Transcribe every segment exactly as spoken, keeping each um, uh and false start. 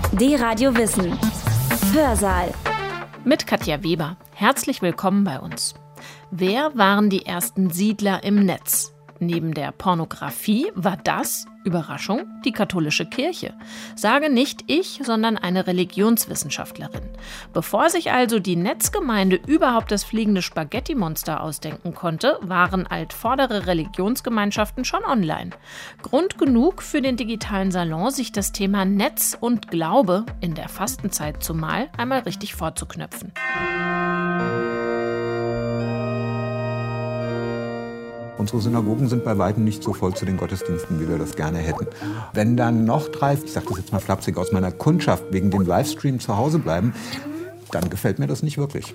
D-Radio Wissen. Hörsaal. Mit Katja Weber. Herzlich willkommen bei uns. Wer waren die ersten Siedler im Netz? Neben der Pornografie war das, Überraschung, die katholische Kirche. Sage nicht ich, sondern eine Religionswissenschaftlerin. Bevor sich also die Netzgemeinde überhaupt das fliegende Spaghetti-Monster ausdenken konnte, waren altvordere Religionsgemeinschaften schon online. Grund genug für den digitalen Salon, sich das Thema Netz und Glaube, in der Fastenzeit zumal, einmal richtig vorzuknöpfen. Unsere Synagogen sind bei weitem nicht so voll zu den Gottesdiensten, wie wir das gerne hätten. Wenn dann noch drei, ich sage das jetzt mal flapsig, aus meiner Kundschaft wegen dem Livestream zu Hause bleiben, dann gefällt mir das nicht wirklich.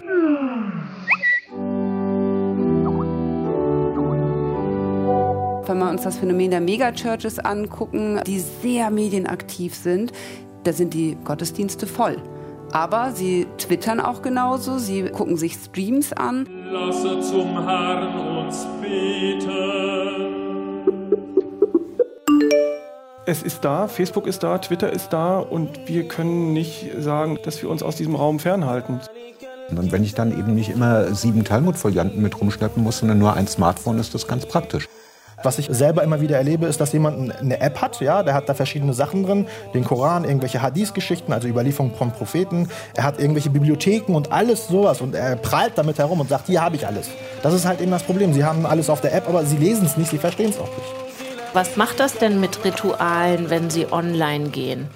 Wenn wir uns das Phänomen der Megachurches angucken, die sehr medienaktiv sind, da sind die Gottesdienste voll. Aber sie twittern auch genauso, sie gucken sich Streams an. Lasse zum Herrn uns beten. Es ist da, Facebook ist da, Twitter ist da und wir können nicht sagen, dass wir uns aus diesem Raum fernhalten. Und wenn ich dann eben nicht immer sieben Talmud-Folianten mit rumschleppen muss, sondern nur ein Smartphone, ist das ganz praktisch. Was ich selber immer wieder erlebe, ist, dass jemand eine App hat, ja, der hat da verschiedene Sachen drin, den Koran, irgendwelche Hadith-Geschichten, also Überlieferungen von Propheten, er hat irgendwelche Bibliotheken und alles sowas und er prahlt damit herum und sagt, hier habe ich alles. Das ist halt eben das Problem, sie haben alles auf der App, aber sie lesen es nicht, sie verstehen es auch nicht. Was macht das denn mit Ritualen, wenn sie online gehen?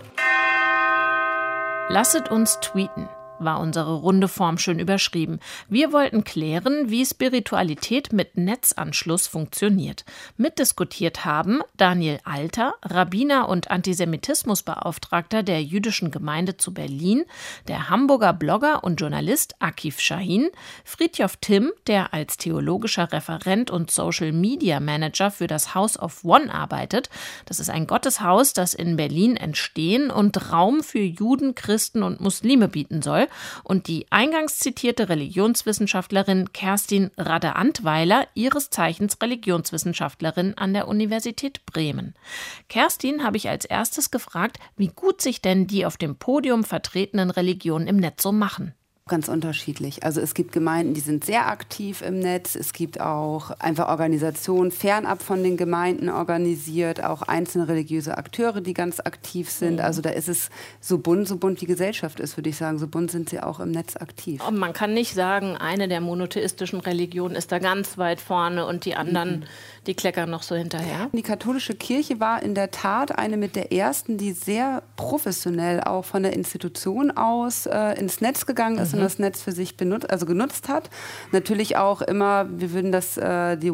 Lasset uns tweeten, war unsere runde Form schön überschrieben. Wir wollten klären, wie Spiritualität mit Netzanschluss funktioniert. Mitdiskutiert haben Daniel Alter, Rabbiner und Antisemitismusbeauftragter der jüdischen Gemeinde zu Berlin, der Hamburger Blogger und Journalist Akif Shahin, Fridtjof Timm, der als theologischer Referent und Social Media Manager für das House of One arbeitet. Das ist ein Gotteshaus, das in Berlin entstehen und Raum für Juden, Christen und Muslime bieten soll. Und die eingangs zitierte Religionswissenschaftlerin Kerstin Radde-Antweiler, ihres Zeichens Religionswissenschaftlerin an der Universität Bremen. Kerstin habe ich als erstes gefragt, wie gut sich denn die auf dem Podium vertretenen Religionen im Netz so machen. Ganz unterschiedlich. Also es gibt Gemeinden, die sind sehr aktiv im Netz. Es gibt auch einfach Organisationen fernab von den Gemeinden organisiert, auch einzelne religiöse Akteure, die ganz aktiv sind. Also da ist es so bunt, so bunt die Gesellschaft ist, würde ich sagen. So bunt sind sie auch im Netz aktiv. Und man kann nicht sagen, eine der monotheistischen Religionen ist da ganz weit vorne und die anderen, mhm. die kleckern noch so hinterher. Die katholische Kirche war in der Tat eine mit der ersten, die sehr professionell auch von der Institution aus äh, ins Netz gegangen ist. Mhm. das Netz für sich benutzt, also genutzt hat. Natürlich auch immer, wir würden das äh, die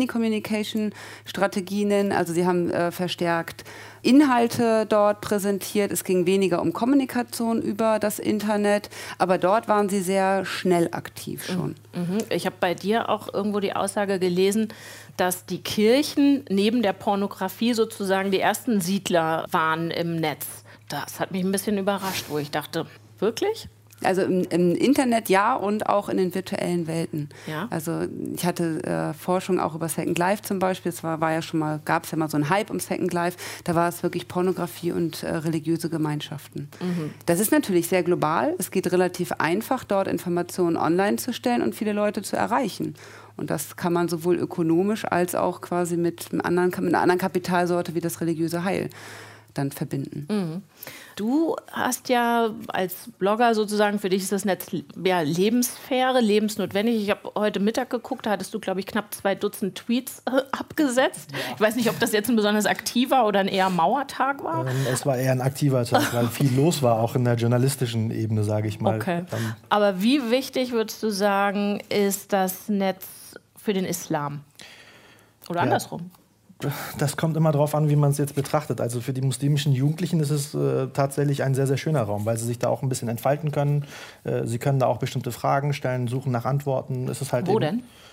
One-to-Many-Communication-Strategie nennen. Also sie haben äh, verstärkt Inhalte dort präsentiert. Es ging weniger um Kommunikation über das Internet, aber dort waren sie sehr schnell aktiv schon. Mhm. Ich habe bei dir auch irgendwo die Aussage gelesen, dass die Kirchen neben der Pornografie sozusagen die ersten Siedler waren im Netz. Das hat mich ein bisschen überrascht, wo ich dachte, wirklich? Also im, im Internet ja und auch in den virtuellen Welten. Ja. Also ich hatte äh, Forschung auch über Second Life zum Beispiel. Es war, war ja schon mal, gab es ja mal so einen Hype um Second Life. Da war es wirklich Pornografie und äh, religiöse Gemeinschaften. Mhm. Das ist natürlich sehr global. Es geht relativ einfach, dort Informationen online zu stellen und viele Leute zu erreichen. Und das kann man sowohl ökonomisch als auch quasi mit, einem anderen, mit einer anderen Kapitalsorte wie das religiöse Heil dann verbinden. Mhm. Du hast ja als Blogger sozusagen, für dich ist das Netz ja, Lebenssphäre, lebensnotwendig. Ich habe heute Mittag geguckt, da hattest du, glaube ich, knapp zwei Dutzend Tweets äh, abgesetzt. Ja. Ich weiß nicht, ob das jetzt ein besonders aktiver oder ein eher Mauertag war. Ähm, es war eher ein aktiver Tag, weil viel los war, auch in der journalistischen Ebene, sage ich mal. Okay. Dann Aber wie wichtig, würdest du sagen, ist das Netz für den Islam? Oder ja. andersrum? Das kommt immer darauf an, wie man es jetzt betrachtet. Also für die muslimischen Jugendlichen ist es äh, tatsächlich ein sehr, sehr schöner Raum, weil sie sich da auch ein bisschen entfalten können. Äh, sie können da auch bestimmte Fragen stellen, suchen nach Antworten. Es ist halt Wo eben, denn?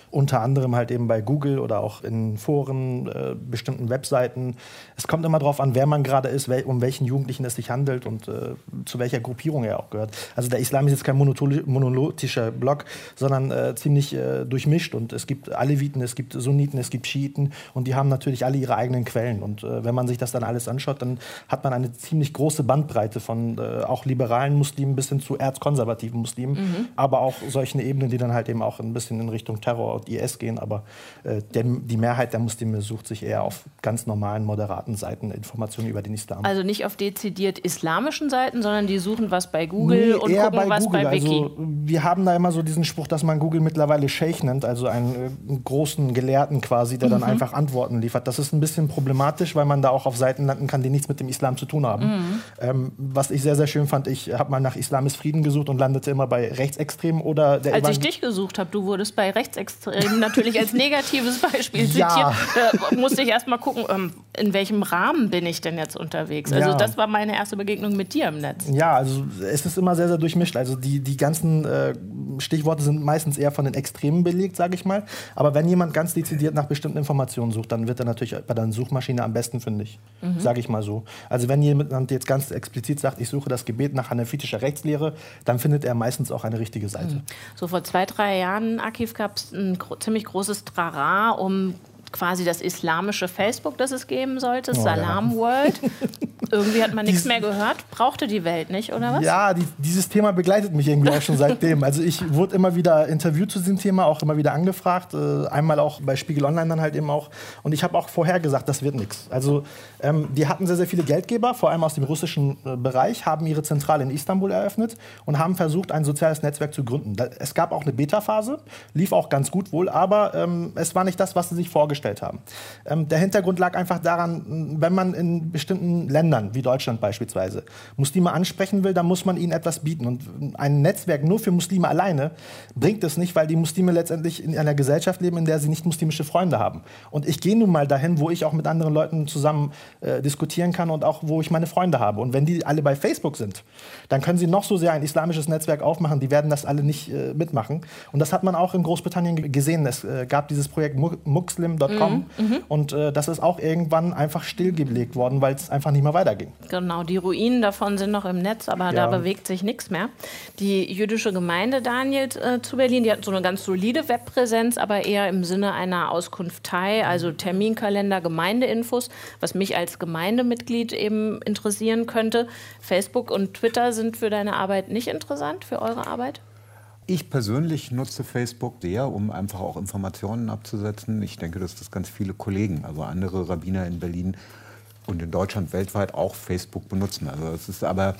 unter anderem halt eben bei Google oder auch in Foren, äh, bestimmten Webseiten. Es kommt immer darauf an, wer man gerade ist, wel um welchen Jugendlichen es sich handelt und äh, zu welcher Gruppierung er auch gehört. Also der Islam ist jetzt kein monolithischer Block, sondern äh, ziemlich äh, durchmischt. Und es gibt Aleviten, es gibt Sunniten, es gibt Schiiten und die haben natürlich alle ihre eigenen Quellen. Und äh, wenn man sich das dann alles anschaut, dann hat man eine ziemlich große Bandbreite von äh, auch liberalen Muslimen bis hin zu erzkonservativen Muslimen, mhm. aber auch solche Ebenen, die dann halt eben auch ein bisschen in Richtung Terror und I S gehen. Aber äh, der, die Mehrheit der Muslime sucht sich eher auf ganz normalen, moderaten Seiten Informationen über den Islam. Also nicht auf dezidiert islamischen Seiten, sondern die suchen was bei Google nee, und gucken bei was Google. bei Wiki. Also, wir haben da immer so diesen Spruch, dass man Google mittlerweile Sheikh nennt, also einen, äh, einen großen Gelehrten quasi, der mhm. dann einfach Antworten liefert. Das ist ein bisschen problematisch, weil man da auch auf Seiten landen kann, die nichts mit dem Islam zu tun haben. Mhm. Ähm, was ich sehr, sehr schön fand, ich habe mal nach Islam ist Frieden gesucht und landete immer bei Rechtsextremen oder der Als Evangel- ich dich gesucht habe, du wurdest bei Rechtsextremen natürlich als negatives Beispiel ja. zitiert. Da musste ich erst mal gucken, in welchem Rahmen bin ich denn jetzt unterwegs? Also ja. das war meine erste Begegnung mit dir im Netz. Ja, also es ist immer sehr, sehr durchmischt. Also die, die ganzen äh, Stichworte sind meistens eher von den Extremen belegt, sage ich mal. Aber wenn jemand ganz dezidiert nach bestimmten Informationen sucht, dann wird er natürlich bei der Suchmaschine am besten fündig, mhm. sage ich mal so. Also wenn jemand jetzt ganz explizit sagt, ich suche das Gebet nach hanafitischer Rechtslehre, dann findet er meistens auch eine richtige Seite. Mhm. So vor zwei, drei Jahren, Akif, gab es ein gro- ziemlich großes Trara um quasi das islamische Facebook, das es geben sollte, oh, Salam ja. World. Irgendwie hat man nichts mehr gehört. Brauchte die Welt nicht, oder was? Ja, die, dieses Thema begleitet mich irgendwie auch schon seitdem. Also ich wurde immer wieder interviewt zu diesem Thema, auch immer wieder angefragt. Äh, einmal auch bei Spiegel Online dann halt eben auch. Und ich habe auch vorher gesagt, das wird nichts. Also ähm, die hatten sehr, sehr viele Geldgeber, vor allem aus dem russischen äh, Bereich, haben ihre Zentrale in Istanbul eröffnet und haben versucht, ein soziales Netzwerk zu gründen. Da, es gab auch eine Beta-Phase, lief auch ganz gut wohl, aber ähm, es war nicht das, was sie sich vorgestellt haben. Ähm, der Hintergrund lag einfach daran, wenn man in bestimmten Ländern, wie Deutschland beispielsweise, Muslime ansprechen will, dann muss man ihnen etwas bieten. Und ein Netzwerk nur für Muslime alleine bringt es nicht, weil die Muslime letztendlich in einer Gesellschaft leben, in der sie nicht muslimische Freunde haben. Und ich gehe nun mal dahin, wo ich auch mit anderen Leuten zusammen äh, diskutieren kann und auch, wo ich meine Freunde habe. Und wenn die alle bei Facebook sind, dann können sie noch so sehr ein islamisches Netzwerk aufmachen, die werden das alle nicht äh, mitmachen. Und das hat man auch in Großbritannien gesehen. Es äh, gab dieses Projekt Muslim Punkt com mhm. und äh, das ist auch irgendwann einfach stillgelegt worden, weil es einfach nicht mehr weitergeht. Genau, die Ruinen davon sind noch im Netz, aber ja. da bewegt sich nichts mehr. Die jüdische Gemeinde, Daniel, äh, zu Berlin, die hat so eine ganz solide Webpräsenz, aber eher im Sinne einer Auskunftei, also Terminkalender, Gemeindeinfos, was mich als Gemeindemitglied eben interessieren könnte. Facebook und Twitter sind für deine Arbeit nicht interessant, für eure Arbeit? Ich persönlich nutze Facebook sehr, um einfach auch Informationen abzusetzen. Ich denke, dass das ganz viele Kollegen, also andere Rabbiner in Berlin und in Deutschland weltweit auch Facebook benutzen. Also es ist aber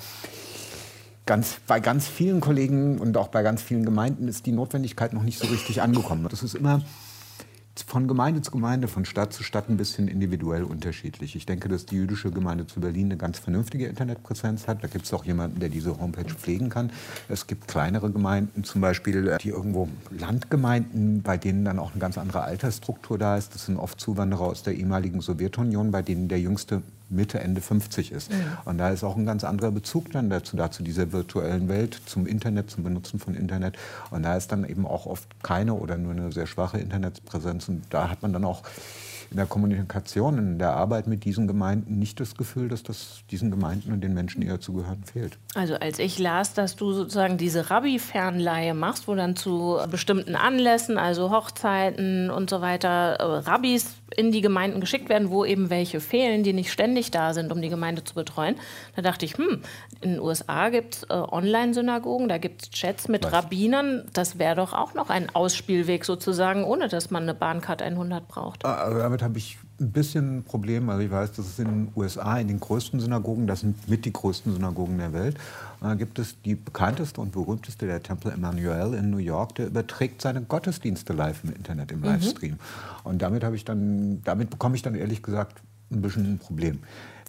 ganz, bei ganz vielen Kollegen und auch bei ganz vielen Gemeinden ist die Notwendigkeit noch nicht so richtig angekommen. Das ist immer von Gemeinde zu Gemeinde, von Stadt zu Stadt ein bisschen individuell unterschiedlich. Ich denke, dass die jüdische Gemeinde zu Berlin eine ganz vernünftige Internetpräsenz hat. Da gibt es auch jemanden, der diese Homepage pflegen kann. Es gibt kleinere Gemeinden, zum Beispiel die irgendwo Landgemeinden, bei denen dann auch eine ganz andere Altersstruktur da ist. Das sind oft Zuwanderer aus der ehemaligen Sowjetunion, bei denen der jüngste Mitte, Ende fünfzig ist. Mhm. Und da ist auch ein ganz anderer Bezug dann dazu, dazu dieser virtuellen Welt, zum Internet, zum Benutzen von Internet. Und da ist dann eben auch oft keine oder nur eine sehr schwache Internetpräsenz. Und da hat man dann auch in der Kommunikation, in der Arbeit mit diesen Gemeinden nicht das Gefühl, dass das diesen Gemeinden und den Menschen, die dazugehören, fehlt. Also als ich las, dass du sozusagen diese Rabbi-Fernleihe machst, wo dann zu bestimmten Anlässen, also Hochzeiten und so weiter, Rabbis in die Gemeinden geschickt werden, wo eben welche fehlen, die nicht ständig da sind, um die Gemeinde zu betreuen. Da dachte ich, hm, in den U S A gibt es äh, Online-Synagogen, da gibt es Chats mit Was? Rabbinern. Das wäre doch auch noch ein Ausspielweg sozusagen, ohne dass man eine Bahncard hundert braucht. Also damit habe ich ein bisschen ein Problem. Also ich weiß, dass es in den U S A in den größten Synagogen, das sind mit die größten Synagogen der Welt, da gibt es die bekannteste und berühmteste, der Tempel Emmanuel in New York, der überträgt seine Gottesdienste live im Internet, im Livestream. Mhm. Und damit habe ich dann, damit bekomme ich dann ehrlich gesagt ein bisschen ein Problem.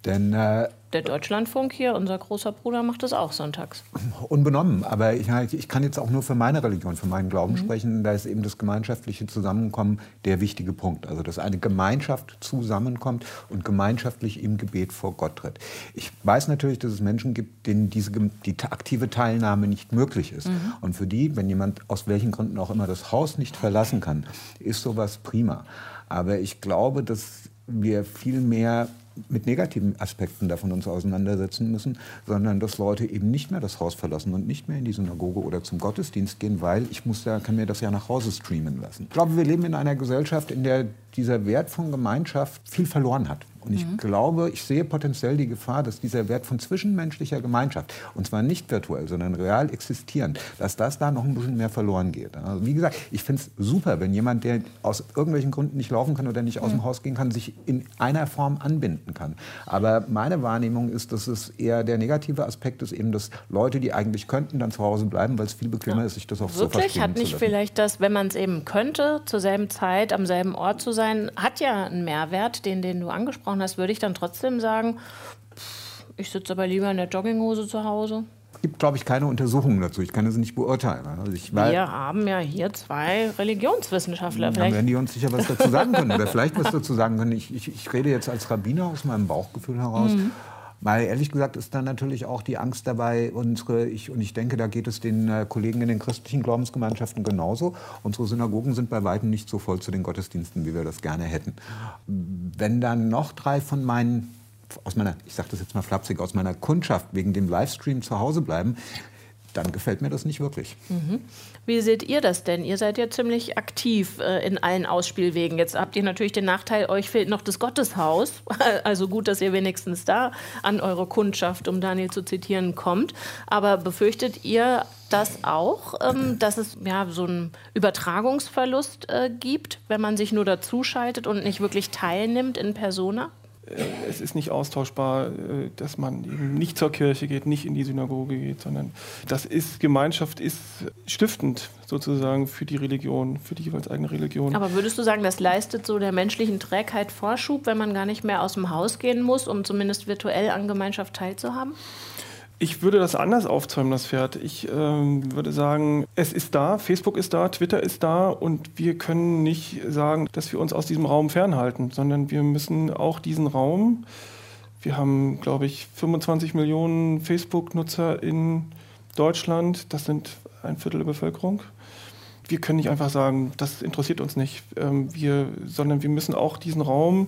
Denn äh, der Deutschlandfunk hier, unser großer Bruder, macht das auch sonntags. Unbenommen, aber ich, ich kann jetzt auch nur für meine Religion, für meinen Glauben mhm. sprechen. Da ist eben das gemeinschaftliche Zusammenkommen der wichtige Punkt. Also dass eine Gemeinschaft zusammenkommt und gemeinschaftlich im Gebet vor Gott tritt. Ich weiß natürlich, dass es Menschen gibt, denen diese, die aktive Teilnahme nicht möglich ist. Mhm. Und für die, wenn jemand aus welchen Gründen auch immer das Haus nicht verlassen kann, ist sowas prima. Aber ich glaube, dass wir viel mehr mit negativen Aspekten davon uns auseinandersetzen müssen, sondern dass Leute eben nicht mehr das Haus verlassen und nicht mehr in die Synagoge oder zum Gottesdienst gehen, weil ich muss da, kann mir das ja nach Hause streamen lassen. Ich glaube, wir leben in einer Gesellschaft, in der dieser Wert von Gemeinschaft viel verloren hat. Und ich mhm. glaube, ich sehe potenziell die Gefahr, dass dieser Wert von zwischenmenschlicher Gemeinschaft, und zwar nicht virtuell, sondern real existierend, dass das da noch ein bisschen mehr verloren geht. Also wie gesagt, ich finde es super, wenn jemand, der aus irgendwelchen Gründen nicht laufen kann oder nicht aus mhm. dem Haus gehen kann, sich in einer Form anbinden kann. Aber meine Wahrnehmung ist, dass es eher der negative Aspekt ist, eben, dass Leute, die eigentlich könnten, dann zu Hause bleiben, weil es viel bequemer ja. ist, sich das aufs Sofa Wirklich? streamen Hat nicht zu lassen. vielleicht das, wenn man es eben könnte, zur selben Zeit, am selben Ort zu sein, hat ja einen Mehrwert, den, den du angesprochen hast, würde ich dann trotzdem sagen, pff, ich sitze aber lieber in der Jogginghose zu Hause. Es gibt, glaube ich, keine Untersuchungen dazu. Ich kann das nicht beurteilen. Also ich, Wir haben ja hier zwei Religionswissenschaftler. Dann werden die uns sicher was dazu sagen können. Oder vielleicht was dazu sagen können. Ich, ich, ich rede jetzt als Rabbiner aus meinem Bauchgefühl heraus. Mhm. Weil ehrlich gesagt ist dann natürlich auch die Angst dabei, unsere, ich, und ich denke, da geht es den äh, Kollegen in den christlichen Glaubensgemeinschaften genauso. Unsere Synagogen sind bei weitem nicht so voll zu den Gottesdiensten, wie wir das gerne hätten. Wenn dann noch drei von meinen, aus meiner, ich sage das jetzt mal flapsig, aus meiner Kundschaft wegen dem Livestream zu Hause bleiben, dann gefällt mir das nicht wirklich. Mhm. Wie seht ihr das denn? Ihr seid ja ziemlich aktiv äh, in allen Ausspielwegen. Jetzt habt ihr natürlich den Nachteil, euch fehlt noch das Gotteshaus. Also gut, dass ihr wenigstens da an eure Kundschaft, um Daniel zu zitieren, kommt. Aber befürchtet ihr das auch, ähm, dass es ja, so einen Übertragungsverlust äh, gibt, wenn man sich nur dazuschaltet und nicht wirklich teilnimmt in Persona? Es ist nicht austauschbar, dass man eben nicht zur Kirche geht, nicht in die Synagoge geht, sondern das ist, Gemeinschaft ist stiftend sozusagen für die Religion, für die jeweils eigene Religion. Aber würdest du sagen, das leistet so der menschlichen Trägheit Vorschub, wenn man gar nicht mehr aus dem Haus gehen muss, um zumindest virtuell an Gemeinschaft teilzuhaben? Ich würde das anders aufzäumen, das Pferd. Ich ähm, würde sagen, es ist da, Facebook ist da, Twitter ist da und wir können nicht sagen, dass wir uns aus diesem Raum fernhalten, sondern wir müssen auch diesen Raum, wir haben, glaube ich, fünfundzwanzig Millionen Facebook-Nutzer in Deutschland, das sind ein Viertel der Bevölkerung. Wir können nicht einfach sagen, das interessiert uns nicht, ähm, wir, sondern wir müssen auch diesen Raum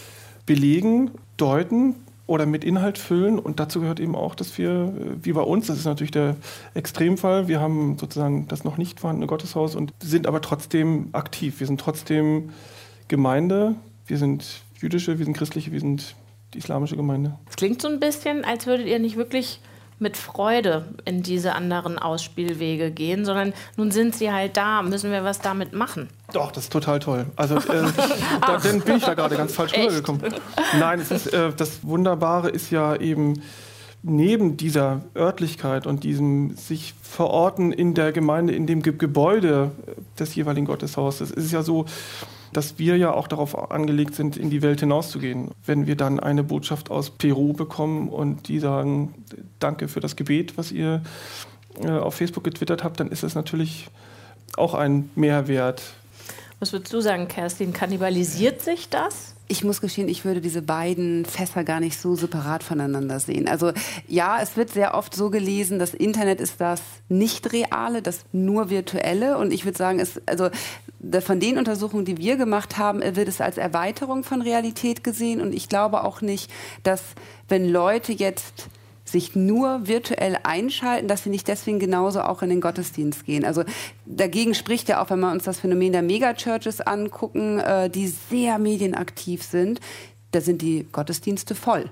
belegen, deuten, oder mit Inhalt füllen. Und dazu gehört eben auch, dass wir, wie bei uns, das ist natürlich der Extremfall, wir haben sozusagen das noch nicht vorhandene Gotteshaus und sind aber trotzdem aktiv. Wir sind trotzdem Gemeinde, wir sind jüdische, wir sind christliche, wir sind die islamische Gemeinde. Es klingt so ein bisschen, als würdet ihr nicht wirklich mit Freude in diese anderen Ausspielwege gehen, sondern nun sind sie halt da, müssen wir was damit machen. Doch, das ist total toll. Also äh, da, dann bin ich da gerade ganz falsch rübergekommen. Nein, es ist, äh, das Wunderbare ist ja eben neben dieser Örtlichkeit und diesem sich verorten in der Gemeinde, in dem Ge- Gebäude des jeweiligen Gotteshauses, ist es ja so, dass wir ja auch darauf angelegt sind, in die Welt hinauszugehen. Wenn wir dann eine Botschaft aus Peru bekommen und die sagen, danke für das Gebet, was ihr äh, auf Facebook getwittert habt, dann ist das natürlich auch ein Mehrwert. Was würdest du sagen, Kerstin? Kannibalisiert sich das? Ich muss gestehen, ich würde diese beiden Fässer gar nicht so separat voneinander sehen. Also ja, es wird sehr oft so gelesen, das Internet ist das Nicht-Reale, das nur Virtuelle. Und ich würde sagen, es, also von den Untersuchungen, die wir gemacht haben, wird es als Erweiterung von Realität gesehen. Und ich glaube auch nicht, dass wenn Leute jetzt sich nur virtuell einschalten, dass sie nicht deswegen genauso auch in den Gottesdienst gehen. Also dagegen spricht ja auch, wenn wir uns das Phänomen der Megachurches angucken, äh, die sehr medienaktiv sind, da sind die Gottesdienste voll.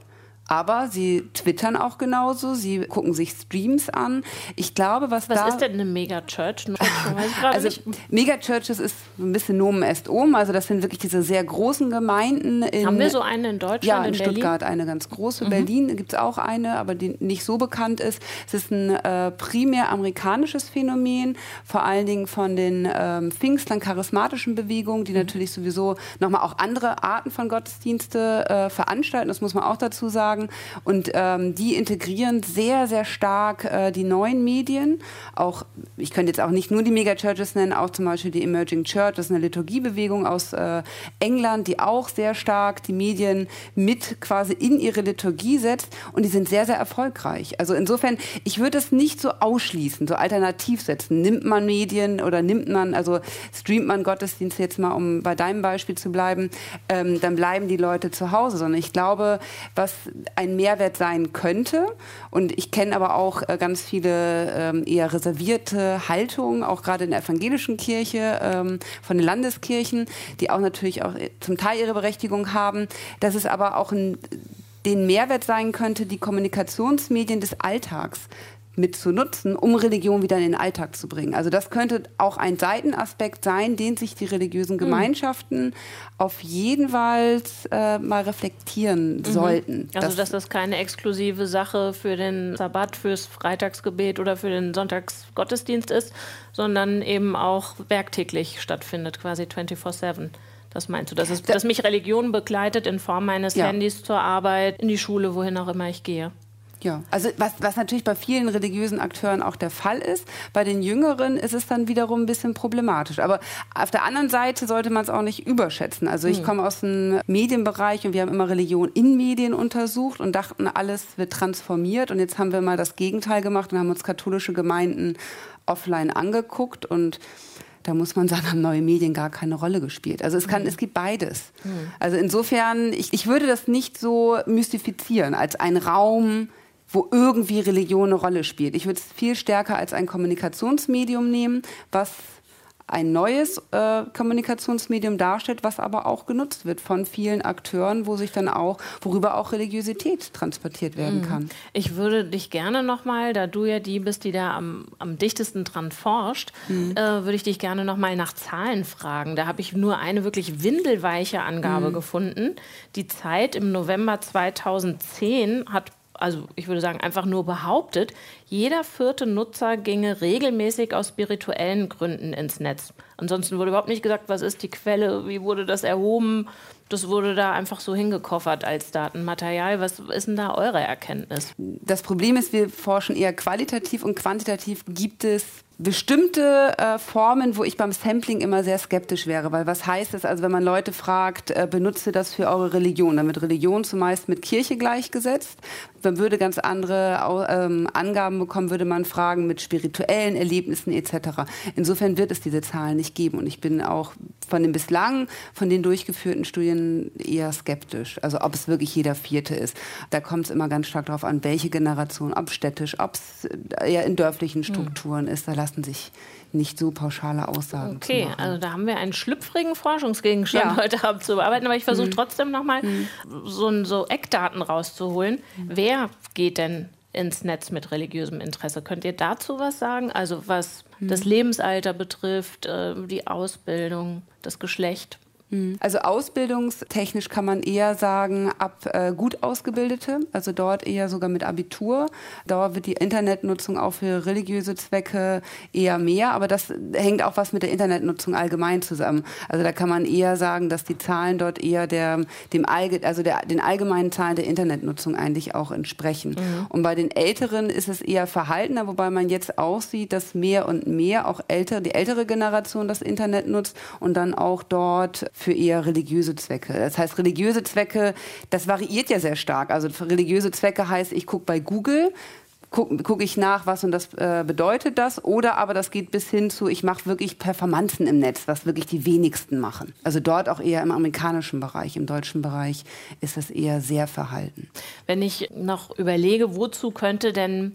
Aber sie twittern auch genauso, sie gucken sich Streams an. Ich glaube, was, was da... Was ist denn eine Megachurch? Also Megachurches ist ein bisschen Nomen est omen, also das sind wirklich diese sehr großen Gemeinden. In, Haben wir so eine in Deutschland, ja, in, in Stuttgart Berlin? Eine ganz große. Mhm. Berlin gibt es auch eine, aber die nicht so bekannt ist. Es ist ein äh, primär amerikanisches Phänomen, vor allen Dingen von den ähm, Pfingstlern, charismatischen Bewegungen, die mhm. natürlich sowieso nochmal auch andere Arten von Gottesdienste äh, veranstalten, das muss man auch dazu sagen. Und ähm, die integrieren sehr, sehr stark äh, die neuen Medien. Auch, ich könnte jetzt auch nicht nur die Megachurches nennen, auch zum Beispiel die Emerging Church, das ist eine Liturgiebewegung aus äh, England, die auch sehr stark die Medien mit quasi in ihre Liturgie setzt. Und die sind sehr, sehr erfolgreich. Also insofern, ich würde es nicht so ausschließen, so alternativ setzen. Nimmt man Medien oder nimmt man, also streamt man Gottesdienste jetzt mal, um bei deinem Beispiel zu bleiben, ähm, dann bleiben die Leute zu Hause. Sondern ich glaube, was ein Mehrwert sein könnte. Und ich kenne aber auch äh, ganz viele ähm, eher reservierte Haltungen, auch gerade in der evangelischen Kirche, ähm, von den Landeskirchen, die auch natürlich auch zum Teil ihre Berechtigung haben. Dass es aber auch ein, den Mehrwert sein könnte, die Kommunikationsmedien des Alltags mit zu nutzen, um Religion wieder in den Alltag zu bringen. Also das könnte auch ein Seitenaspekt sein, den sich die religiösen Gemeinschaften mhm. auf jeden Fall äh, mal reflektieren mhm. sollten. Also das dass das keine exklusive Sache für den Sabbat, fürs Freitagsgebet oder für den Sonntagsgottesdienst ist, sondern eben auch werktäglich stattfindet, quasi vierundzwanzig sieben. Das meinst du, dass, es, dass mich Religion begleitet in Form meines ja. Handys zur Arbeit, in die Schule, wohin auch immer ich gehe? Ja, also was, was natürlich bei vielen religiösen Akteuren auch der Fall ist, bei den Jüngeren ist es dann wiederum ein bisschen problematisch. Aber auf der anderen Seite sollte man es auch nicht überschätzen. Also ich komme aus dem Medienbereich und wir haben immer Religion in Medien untersucht und dachten, alles wird transformiert. Und jetzt haben wir mal das Gegenteil gemacht und haben uns katholische Gemeinden offline angeguckt und da muss man sagen, haben neue Medien gar keine Rolle gespielt. Also es kann, mhm. es gibt beides. Mhm. Also insofern, ich, ich würde das nicht so mystifizieren als ein Raum, wo irgendwie Religion eine Rolle spielt. Ich würde es viel stärker als ein Kommunikationsmedium nehmen, was ein neues äh, Kommunikationsmedium darstellt, was aber auch genutzt wird von vielen Akteuren, wo sich dann auch, worüber auch Religiosität transportiert werden kann. Ich würde dich gerne nochmal, da du ja die bist, die da am, am dichtesten dran forscht, mhm. äh, würde ich dich gerne nochmal nach Zahlen fragen. Da habe ich nur eine wirklich windelweiche Angabe mhm. gefunden. Die Zeit im November zweitausendzehn hat, also ich würde sagen, einfach nur behauptet, jeder vierte Nutzer ginge regelmäßig aus spirituellen Gründen ins Netz. Ansonsten wurde überhaupt nicht gesagt, was ist die Quelle, wie wurde das erhoben. Das wurde da einfach so hingekoffert als Datenmaterial. Was ist denn da eure Erkenntnis? Das Problem ist, wir forschen eher qualitativ und quantitativ gibt es bestimmte äh, Formen, wo ich beim Sampling immer sehr skeptisch wäre, weil was heißt es, also wenn man Leute fragt, äh, benutzt ihr das für eure Religion, dann wird Religion zumeist mit Kirche gleichgesetzt. Man würde ganz andere ähm, Angaben bekommen, würde man fragen mit spirituellen Erlebnissen et cetera. Insofern wird es diese Zahlen nicht geben und ich bin auch von den bislang, von den durchgeführten Studien eher skeptisch, also ob es wirklich jeder Vierte ist. Da kommt es immer ganz stark darauf an, welche Generation, ob städtisch, ob es eher in dörflichen Strukturen mhm. ist, da lassen sich nicht so pauschale Aussagen okay, zu machen. Also da haben wir einen schlüpfrigen Forschungsgegenstand ja. heute Abend zu bearbeiten, aber ich versuche mhm. trotzdem nochmal mhm. so, so Eckdaten rauszuholen. Mhm. Wer geht denn ins Netz mit religiösem Interesse? Könnt ihr dazu was sagen? Also was mhm. das Lebensalter betrifft, die Ausbildung, das Geschlecht? Also ausbildungstechnisch kann man eher sagen, ab äh, gut Ausgebildete, also dort eher sogar mit Abitur. Dort wird die Internetnutzung auch für religiöse Zwecke eher mehr, aber das hängt auch was mit der Internetnutzung allgemein zusammen. Also da kann man eher sagen, dass die Zahlen dort eher der, dem Allge- also der, den allgemeinen Zahlen der Internetnutzung eigentlich auch entsprechen. Mhm. Und bei den Älteren ist es eher verhaltener, wobei man jetzt auch sieht, dass mehr und mehr auch ältere, die ältere Generation das Internet nutzt und dann auch dort für eher religiöse Zwecke. Das heißt, religiöse Zwecke, das variiert ja sehr stark. Also für religiöse Zwecke heißt, ich gucke bei Google, gucke guck ich nach, was und das äh, bedeutet das. Oder aber das geht bis hin zu, ich mache wirklich Performanzen im Netz, was wirklich die wenigsten machen. Also dort auch eher im amerikanischen Bereich. Im deutschen Bereich ist das eher sehr verhalten. Wenn ich noch überlege, wozu könnte denn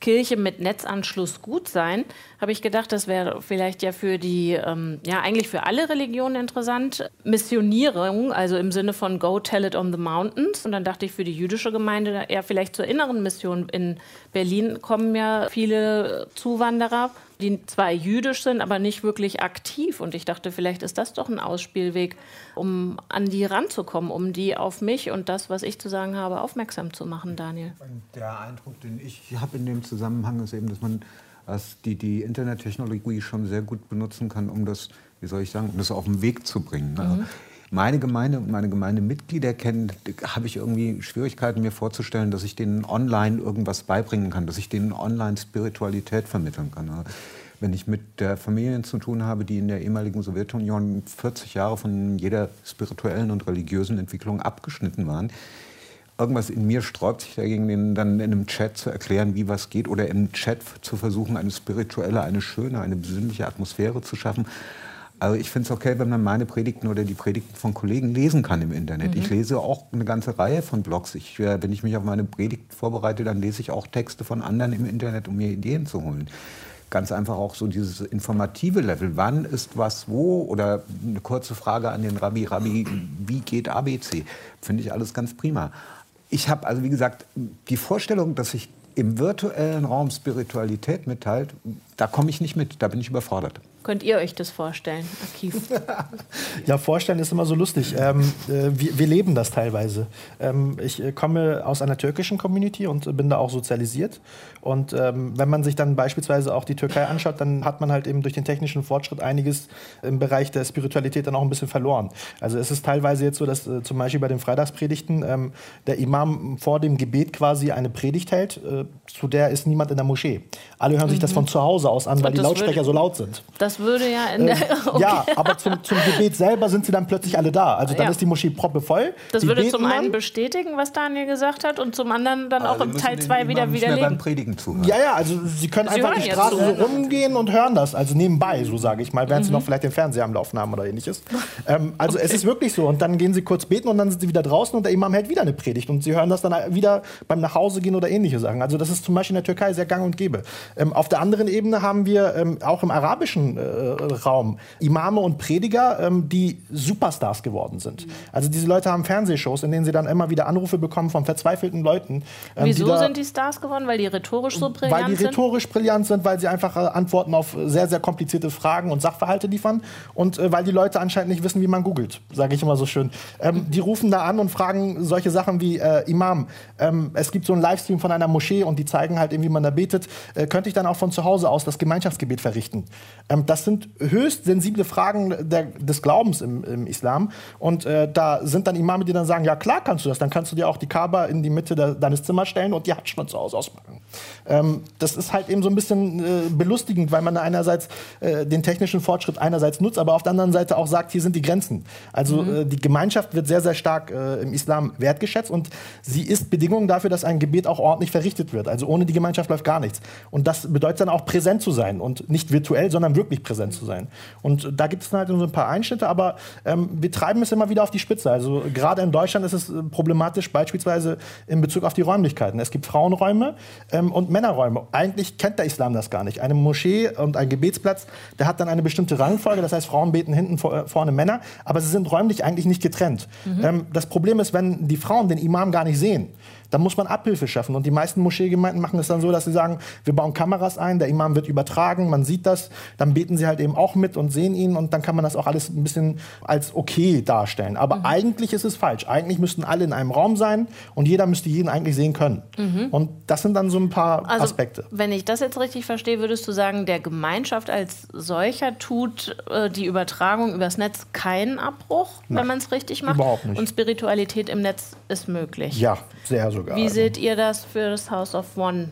Kirche mit Netzanschluss gut sein, habe ich gedacht, das wäre vielleicht ja für die, ähm, ja eigentlich für alle Religionen interessant. Missionierung, also im Sinne von Go Tell It on the Mountains. Und dann dachte ich für die jüdische Gemeinde ja vielleicht zur inneren Mission. In Berlin kommen ja viele Zuwanderer, die zwar jüdisch sind, aber nicht wirklich aktiv. Und ich dachte, vielleicht ist das doch ein Ausspielweg, um an die ranzukommen, um die auf mich und das, was ich zu sagen habe, aufmerksam zu machen, Daniel. Der Eindruck, den ich habe in dem Zusammenhang, ist eben, dass man dass die, die Internettechnologie schon sehr gut benutzen kann, um das, wie soll ich sagen, um das auf den Weg zu bringen. Mhm. Meine Gemeinde und meine Gemeindemitglieder kennen, habe ich irgendwie Schwierigkeiten, mir vorzustellen, dass ich denen online irgendwas beibringen kann, dass ich denen online Spiritualität vermitteln kann. Wenn ich mit der Familien zu tun habe, die in der ehemaligen Sowjetunion vierzig Jahre von jeder spirituellen und religiösen Entwicklung abgeschnitten waren, irgendwas in mir sträubt sich dagegen, denen dann in einem Chat zu erklären, wie was geht, oder im Chat zu versuchen, eine spirituelle, eine schöne, eine besinnliche Atmosphäre zu schaffen. Also ich finde es okay, wenn man meine Predigten oder die Predigten von Kollegen lesen kann im Internet. Mhm. Ich lese auch eine ganze Reihe von Blogs. Ich, wenn ich mich auf meine Predigt vorbereite, dann lese ich auch Texte von anderen im Internet, um mir Ideen zu holen. Ganz einfach auch so dieses informative Level. Wann ist was wo? Oder eine kurze Frage an den Rabbi. Rabbi, wie geht A B C? Finde ich alles ganz prima. Ich habe also, wie gesagt, die Vorstellung, dass sich im virtuellen Raum Spiritualität mitteilt, da komme ich nicht mit, da bin ich überfordert. Könnt ihr euch das vorstellen, Akif? Ja, vorstellen ist immer so lustig. Ähm, äh, wir, wir leben das teilweise. Ähm, ich äh, komme aus einer türkischen Community und äh, bin da auch sozialisiert. Und ähm, wenn man sich dann beispielsweise auch die Türkei anschaut, dann hat man halt eben durch den technischen Fortschritt einiges im Bereich der Spiritualität dann auch ein bisschen verloren. Also es ist teilweise jetzt so, dass äh, zum Beispiel bei den Freitagspredigten ähm, der Imam vor dem Gebet quasi eine Predigt hält, äh, zu der ist niemand in der Moschee. Alle hören sich mhm. das von zu Hause aus an, weil die Lautsprecher würde, so laut sind. Das würde ja in der... Okay. Ja, aber zum, zum Gebet selber sind sie dann plötzlich alle da. Also dann ja. ist die Moschee proppevoll. Das würde zum einen dann bestätigen, was Daniel gesagt hat, und zum anderen dann aber auch im Teil zwei wieder widerlegen. Beim Predigen zuhören. Ja, ja, also sie können sie einfach die Straße so rumgehen und hören das. Also nebenbei, so sage ich mal, während mhm. sie noch vielleicht den Fernseher am Laufen haben oder ähnliches. Ähm, also okay. es ist wirklich so. Und dann gehen sie kurz beten und dann sind sie wieder draußen und der Imam hält wieder eine Predigt. Und sie hören das dann wieder beim Nachhausegehen oder ähnliche Sachen. Also das ist zum Beispiel in der Türkei sehr gang und gäbe. Ähm, auf der anderen Ebene haben wir ähm, auch im arabischen äh, Raum Imame und Prediger, ähm, die Superstars geworden sind. Also diese Leute haben Fernsehshows, in denen sie dann immer wieder Anrufe bekommen von verzweifelten Leuten. Ähm, Wieso die da, sind die Stars geworden? Weil die rhetorisch so brillant sind? Weil die rhetorisch sind? brillant sind, weil sie einfach äh, Antworten auf sehr, sehr komplizierte Fragen und Sachverhalte liefern und äh, weil die Leute anscheinend nicht wissen, wie man googelt, sage ich immer so schön. Ähm, die rufen da an und fragen solche Sachen wie, äh, Imam, ähm, es gibt so einen Livestream von einer Moschee und die zeigen halt eben, wie man da betet. Äh, könnte ich dann auch von zu Hause aus das Gemeinschaftsgebet verrichten? Ähm, das sind höchst sensible Fragen der, des Glaubens im, im Islam. Und äh, da sind dann Imame, die dann sagen, ja klar kannst du das, dann kannst du dir auch die Kaaba in die Mitte de, deines Zimmers stellen und die Hadsch von zu Hause auspacken. Ähm, das ist halt eben so ein bisschen äh, belustigend, weil man einerseits äh, den technischen Fortschritt einerseits nutzt, aber auf der anderen Seite auch sagt, hier sind die Grenzen. Also mhm. äh, die Gemeinschaft wird sehr, sehr stark äh, im Islam wertgeschätzt und sie ist Bedingung dafür, dass ein Gebet auch ordentlich verrichtet wird. Also ohne die Gemeinschaft läuft gar nichts. Und das bedeutet dann auch präsent zu sein und nicht virtuell, sondern wirklich präsent zu sein. Und da gibt es halt so ein paar Einschnitte, aber ähm, wir treiben es immer wieder auf die Spitze. Also gerade in Deutschland ist es problematisch, beispielsweise in Bezug auf die Räumlichkeiten. Es gibt Frauenräume ähm, und Männerräume. Eigentlich kennt der Islam das gar nicht. Eine Moschee und ein Gebetsplatz, der hat dann eine bestimmte Rangfolge, das heißt, Frauen beten hinten, vor, vorne Männer, aber sie sind räumlich eigentlich nicht getrennt. Mhm. Ähm, das Problem ist, wenn die Frauen den Imam gar nicht sehen, dann muss man Abhilfe schaffen. Und die meisten Moscheegemeinden machen es dann so, dass sie sagen, wir bauen Kameras ein, der Imam wird übertragen, man sieht das, dann beten sie halt eben auch mit und sehen ihn und dann kann man das auch alles ein bisschen als okay darstellen. Aber mhm. eigentlich ist es falsch. Eigentlich müssten alle in einem Raum sein und jeder müsste jeden eigentlich sehen können. Mhm. Und das sind dann so ein paar also, Aspekte. Wenn ich das jetzt richtig verstehe, würdest du sagen, der Gemeinschaft als solcher tut äh, die Übertragung übers Netz keinen Abbruch, Nein, wenn man es richtig macht? Überhaupt nicht. Und Spiritualität im Netz ist möglich? Ja, sehr sogar. Wie seht ihr das für das House of One?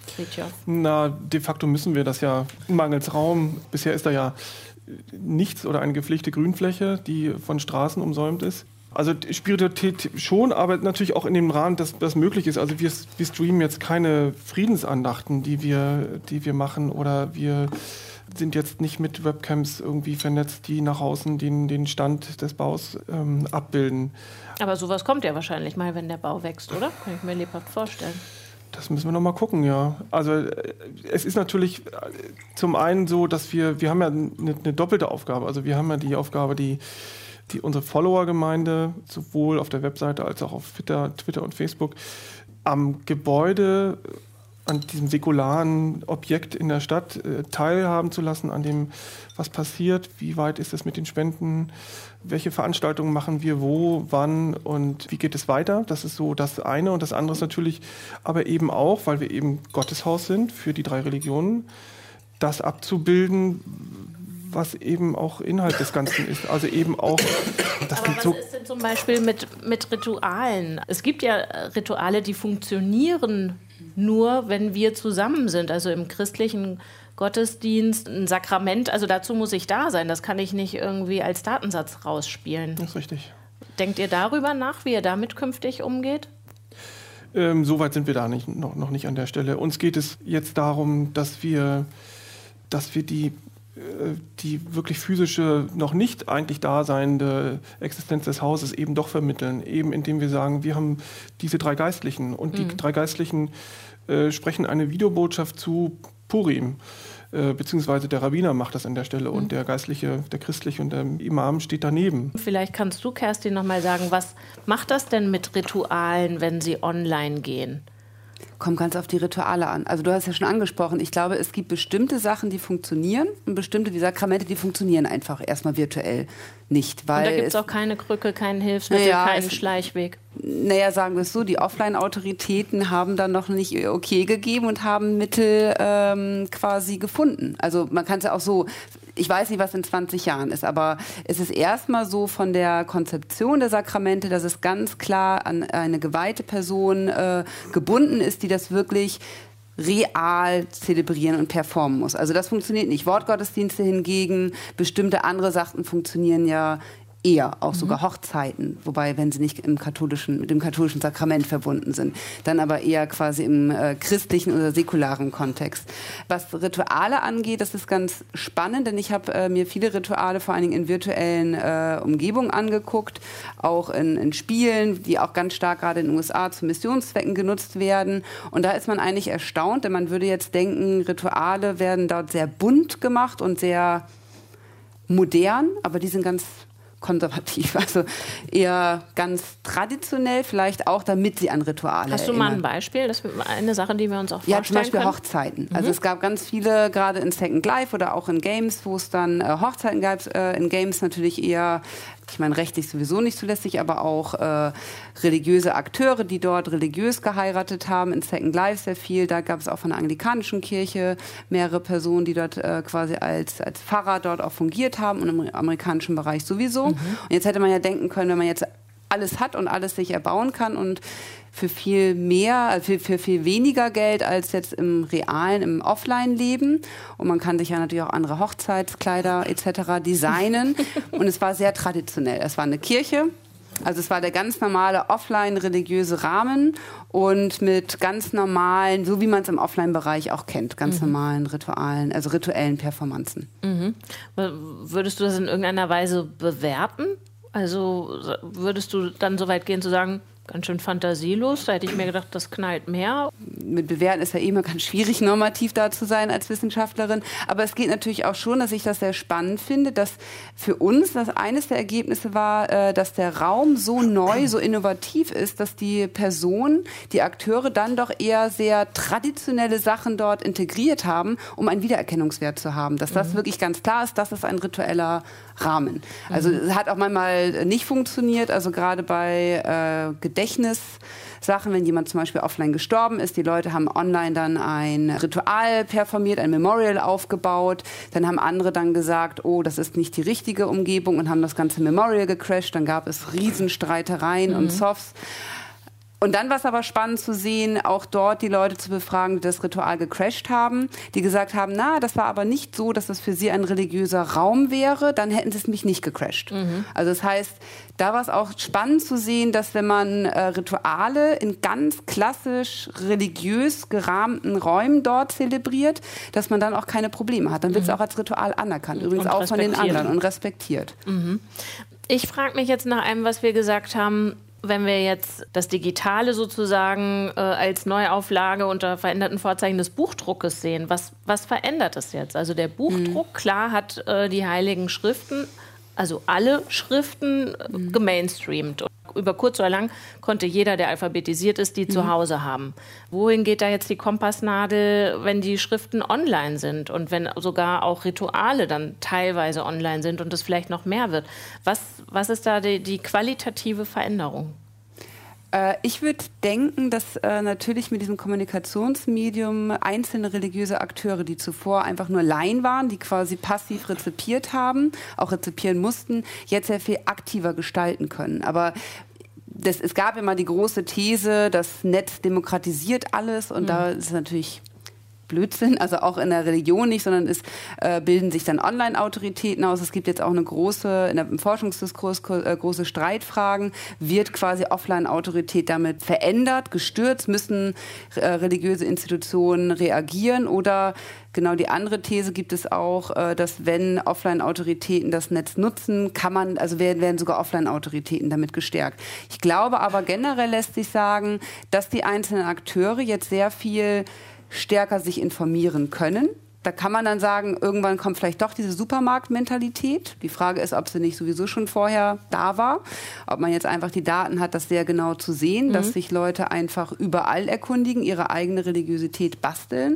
Na, de facto müssen wir das ja mangels Raum. Bisher ist da ja nichts oder eine gepflegte Grünfläche, die von Straßen umsäumt ist. Also Spiritualität schon, aber natürlich auch in dem Rahmen, dass das möglich ist. Also wir, wir streamen jetzt keine Friedensandachten, die wir, die wir machen, oder wir sind jetzt nicht mit Webcams irgendwie vernetzt, die nach außen den, den Stand des Baus ähm, abbilden. Aber sowas kommt ja wahrscheinlich mal, wenn der Bau wächst, oder? Kann ich mir lebhaft vorstellen. Das müssen wir noch mal gucken, ja. Also es ist natürlich zum einen so, dass wir, wir haben ja eine, eine doppelte Aufgabe. Also wir haben ja die Aufgabe, die, die unsere Follower-Gemeinde sowohl auf der Webseite als auch auf Twitter, Twitter und Facebook am Gebäude, an diesem säkularen Objekt in der Stadt äh, teilhaben zu lassen, an dem, was passiert, wie weit ist es mit den Spenden, welche Veranstaltungen machen wir wo, wann und wie geht es weiter. Das ist so das eine. Und das andere ist natürlich aber eben auch, weil wir eben Gotteshaus sind für die drei Religionen, das abzubilden, was eben auch Inhalt des Ganzen ist. Also eben auch... Das aber was so ist denn zum Beispiel mit, mit Ritualen? Es gibt ja Rituale, die funktionieren nur, wenn wir zusammen sind. Also im christlichen Gottesdienst, ein Sakrament, also dazu muss ich da sein. Das kann ich nicht irgendwie als Datensatz rausspielen. Das ist richtig. Denkt ihr darüber nach, wie ihr damit künftig umgeht? Ähm, Soweit sind wir da nicht, noch, noch nicht an der Stelle. Uns geht es jetzt darum, dass wir, dass wir die, äh, die wirklich physische, noch nicht eigentlich daseinende Existenz des Hauses eben doch vermitteln. Eben indem wir sagen, wir haben diese drei Geistlichen. Und die mhm. drei Geistlichen äh, sprechen eine Videobotschaft zu Purim. Äh, beziehungsweise der Rabbiner macht das an der Stelle mhm. und der Geistliche, der Christliche und der Imam steht daneben. Vielleicht kannst du, Kerstin, noch mal sagen, was macht das denn mit Ritualen, wenn sie online gehen? Kommt ganz auf die Rituale an. Also du hast ja schon angesprochen, ich glaube, es gibt bestimmte Sachen, die funktionieren und bestimmte wie Sakramente, die funktionieren einfach erstmal virtuell nicht. Weil und da gibt es auch keine Krücke, keinen Hilfsmittel, ja, keinen es, Schleichweg. Naja, sagen wir es so, die Offline-Autoritäten haben dann noch nicht ihr Okay gegeben und haben Mittel ähm, quasi gefunden. Also man kann es ja auch so, ich weiß nicht, was in zwanzig Jahren ist, aber es ist erstmal so von der Konzeption der Sakramente, dass es ganz klar an eine geweihte Person äh, gebunden ist, die das wirklich real zelebrieren und performen muss. Also das funktioniert nicht. Wortgottesdienste hingegen, bestimmte andere Sachen funktionieren ja eher, auch sogar mhm. Hochzeiten, wobei, wenn sie nicht im katholischen, mit dem katholischen Sakrament verbunden sind, dann aber eher quasi im äh, christlichen oder säkularen Kontext. Was Rituale angeht, das ist ganz spannend, denn ich habe äh, mir viele Rituale vor allen Dingen in virtuellen äh, Umgebungen angeguckt, auch in, in Spielen, die auch ganz stark gerade in den U S A zu Missionszwecken genutzt werden. Und da ist man eigentlich erstaunt, denn man würde jetzt denken, Rituale werden dort sehr bunt gemacht und sehr modern, aber die sind ganz konservativ, also eher ganz traditionell, vielleicht auch, damit sie an Rituale Hast du erinnern. mal ein Beispiel? Das ist eine Sache, die wir uns auch vorstellen Ja, zum Beispiel können. Hochzeiten. Mhm. Also es gab ganz viele, gerade in Second Life oder auch in Games, wo es dann äh, Hochzeiten gab. Äh, in Games natürlich eher, ich meine, rechtlich sowieso nicht zulässig, aber auch äh, religiöse Akteure, die dort religiös geheiratet haben. In Second Life sehr viel. Da gab es auch von der anglikanischen Kirche mehrere Personen, die dort äh, quasi als, als Pfarrer dort auch fungiert haben und im amerikanischen Bereich sowieso. Mhm. Und jetzt hätte man ja denken können, wenn man jetzt alles hat und alles sich erbauen kann und für viel mehr, für, für viel weniger Geld als jetzt im realen, im Offline-Leben. Und man kann sich ja natürlich auch andere Hochzeitskleider et cetera designen. Und es war sehr traditionell. Es war eine Kirche. Also es war der ganz normale offline-religiöse Rahmen und mit ganz normalen, so wie man es im Offline-Bereich auch kennt, ganz mhm. normalen Ritualen, also rituellen Performanzen. Mhm. Würdest du das in irgendeiner Weise bewerten? Also würdest du dann so weit gehen zu sagen, ganz schön fantasielos, da hätte ich mir gedacht, das knallt mehr. Mit Bewerten ist ja immer ganz schwierig, normativ da zu sein als Wissenschaftlerin. Aber es geht natürlich auch schon, dass ich das sehr spannend finde, dass für uns das eines der Ergebnisse war, dass der Raum so neu, so innovativ ist, dass die Personen, die Akteure dann doch eher sehr traditionelle Sachen dort integriert haben, um einen Wiedererkennungswert zu haben. Dass das mhm. wirklich ganz klar ist, das ist ein ritueller Rahmen. Also es hat auch manchmal nicht funktioniert, also gerade bei äh, Gedächtnissachen, wenn jemand zum Beispiel offline gestorben ist, die Leute haben online dann ein Ritual performiert, ein Memorial aufgebaut, dann haben andere dann gesagt, oh, das ist nicht die richtige Umgebung und haben das ganze Memorial gecrashed, dann gab es Riesenstreitereien mhm. und Softs. Und dann war es aber spannend zu sehen, auch dort die Leute zu befragen, die das Ritual gecrashed haben, die gesagt haben, na, das war aber nicht so, dass das für sie ein religiöser Raum wäre, dann hätten sie es mich nicht gecrashed. Mhm. Also das heißt, da war es auch spannend zu sehen, dass wenn man äh, Rituale in ganz klassisch religiös gerahmten Räumen dort zelebriert, dass man dann auch keine Probleme hat. Dann wird es mhm. auch als Ritual anerkannt, übrigens auch von den anderen und respektiert. Mhm. Ich frage mich jetzt nach einem, was wir gesagt haben, Wenn wir jetzt das Digitale sozusagen äh, als Neuauflage unter veränderten Vorzeichen des Buchdruckes sehen, was, was verändert es jetzt? Also der Buchdruck, mhm. klar, hat äh, die Heiligen Schriften, also alle Schriften, mhm. gemainstreamt. Über kurz oder lang konnte jeder, der alphabetisiert ist, die mhm. zu Hause haben. Wohin geht da jetzt die Kompassnadel, wenn die Schriften online sind und wenn sogar auch Rituale dann teilweise online sind und es vielleicht noch mehr wird? Was, was ist da die, die qualitative Veränderung? Äh, ich würde denken, dass äh, natürlich mit diesem Kommunikationsmedium einzelne religiöse Akteure, die zuvor einfach nur Laien waren, die quasi passiv rezipiert haben, auch rezipieren mussten, jetzt sehr viel aktiver gestalten können. Aber das, es gab immer die große These, das Netz demokratisiert alles und mhm. da ist es natürlich Blödsinn, also auch in der Religion nicht, sondern es äh, bilden sich dann Online-Autoritäten aus. Es gibt jetzt auch eine große, in der, im Forschungsdiskurs äh, große Streitfragen. Wird quasi Offline-Autorität damit verändert, gestürzt? Müssen äh, religiöse Institutionen reagieren? Oder genau die andere These gibt es auch, äh, dass wenn Offline-Autoritäten das Netz nutzen, kann man, also werden, werden sogar Offline-Autoritäten damit gestärkt. Ich glaube aber generell lässt sich sagen, dass die einzelnen Akteure jetzt sehr viel stärker sich informieren können. Da kann man dann sagen, irgendwann kommt vielleicht doch diese Supermarktmentalität. Die Frage ist, ob sie nicht sowieso schon vorher da war. Ob man jetzt einfach die Daten hat, das sehr genau zu sehen, mhm. dass sich Leute einfach überall erkundigen, ihre eigene Religiosität basteln.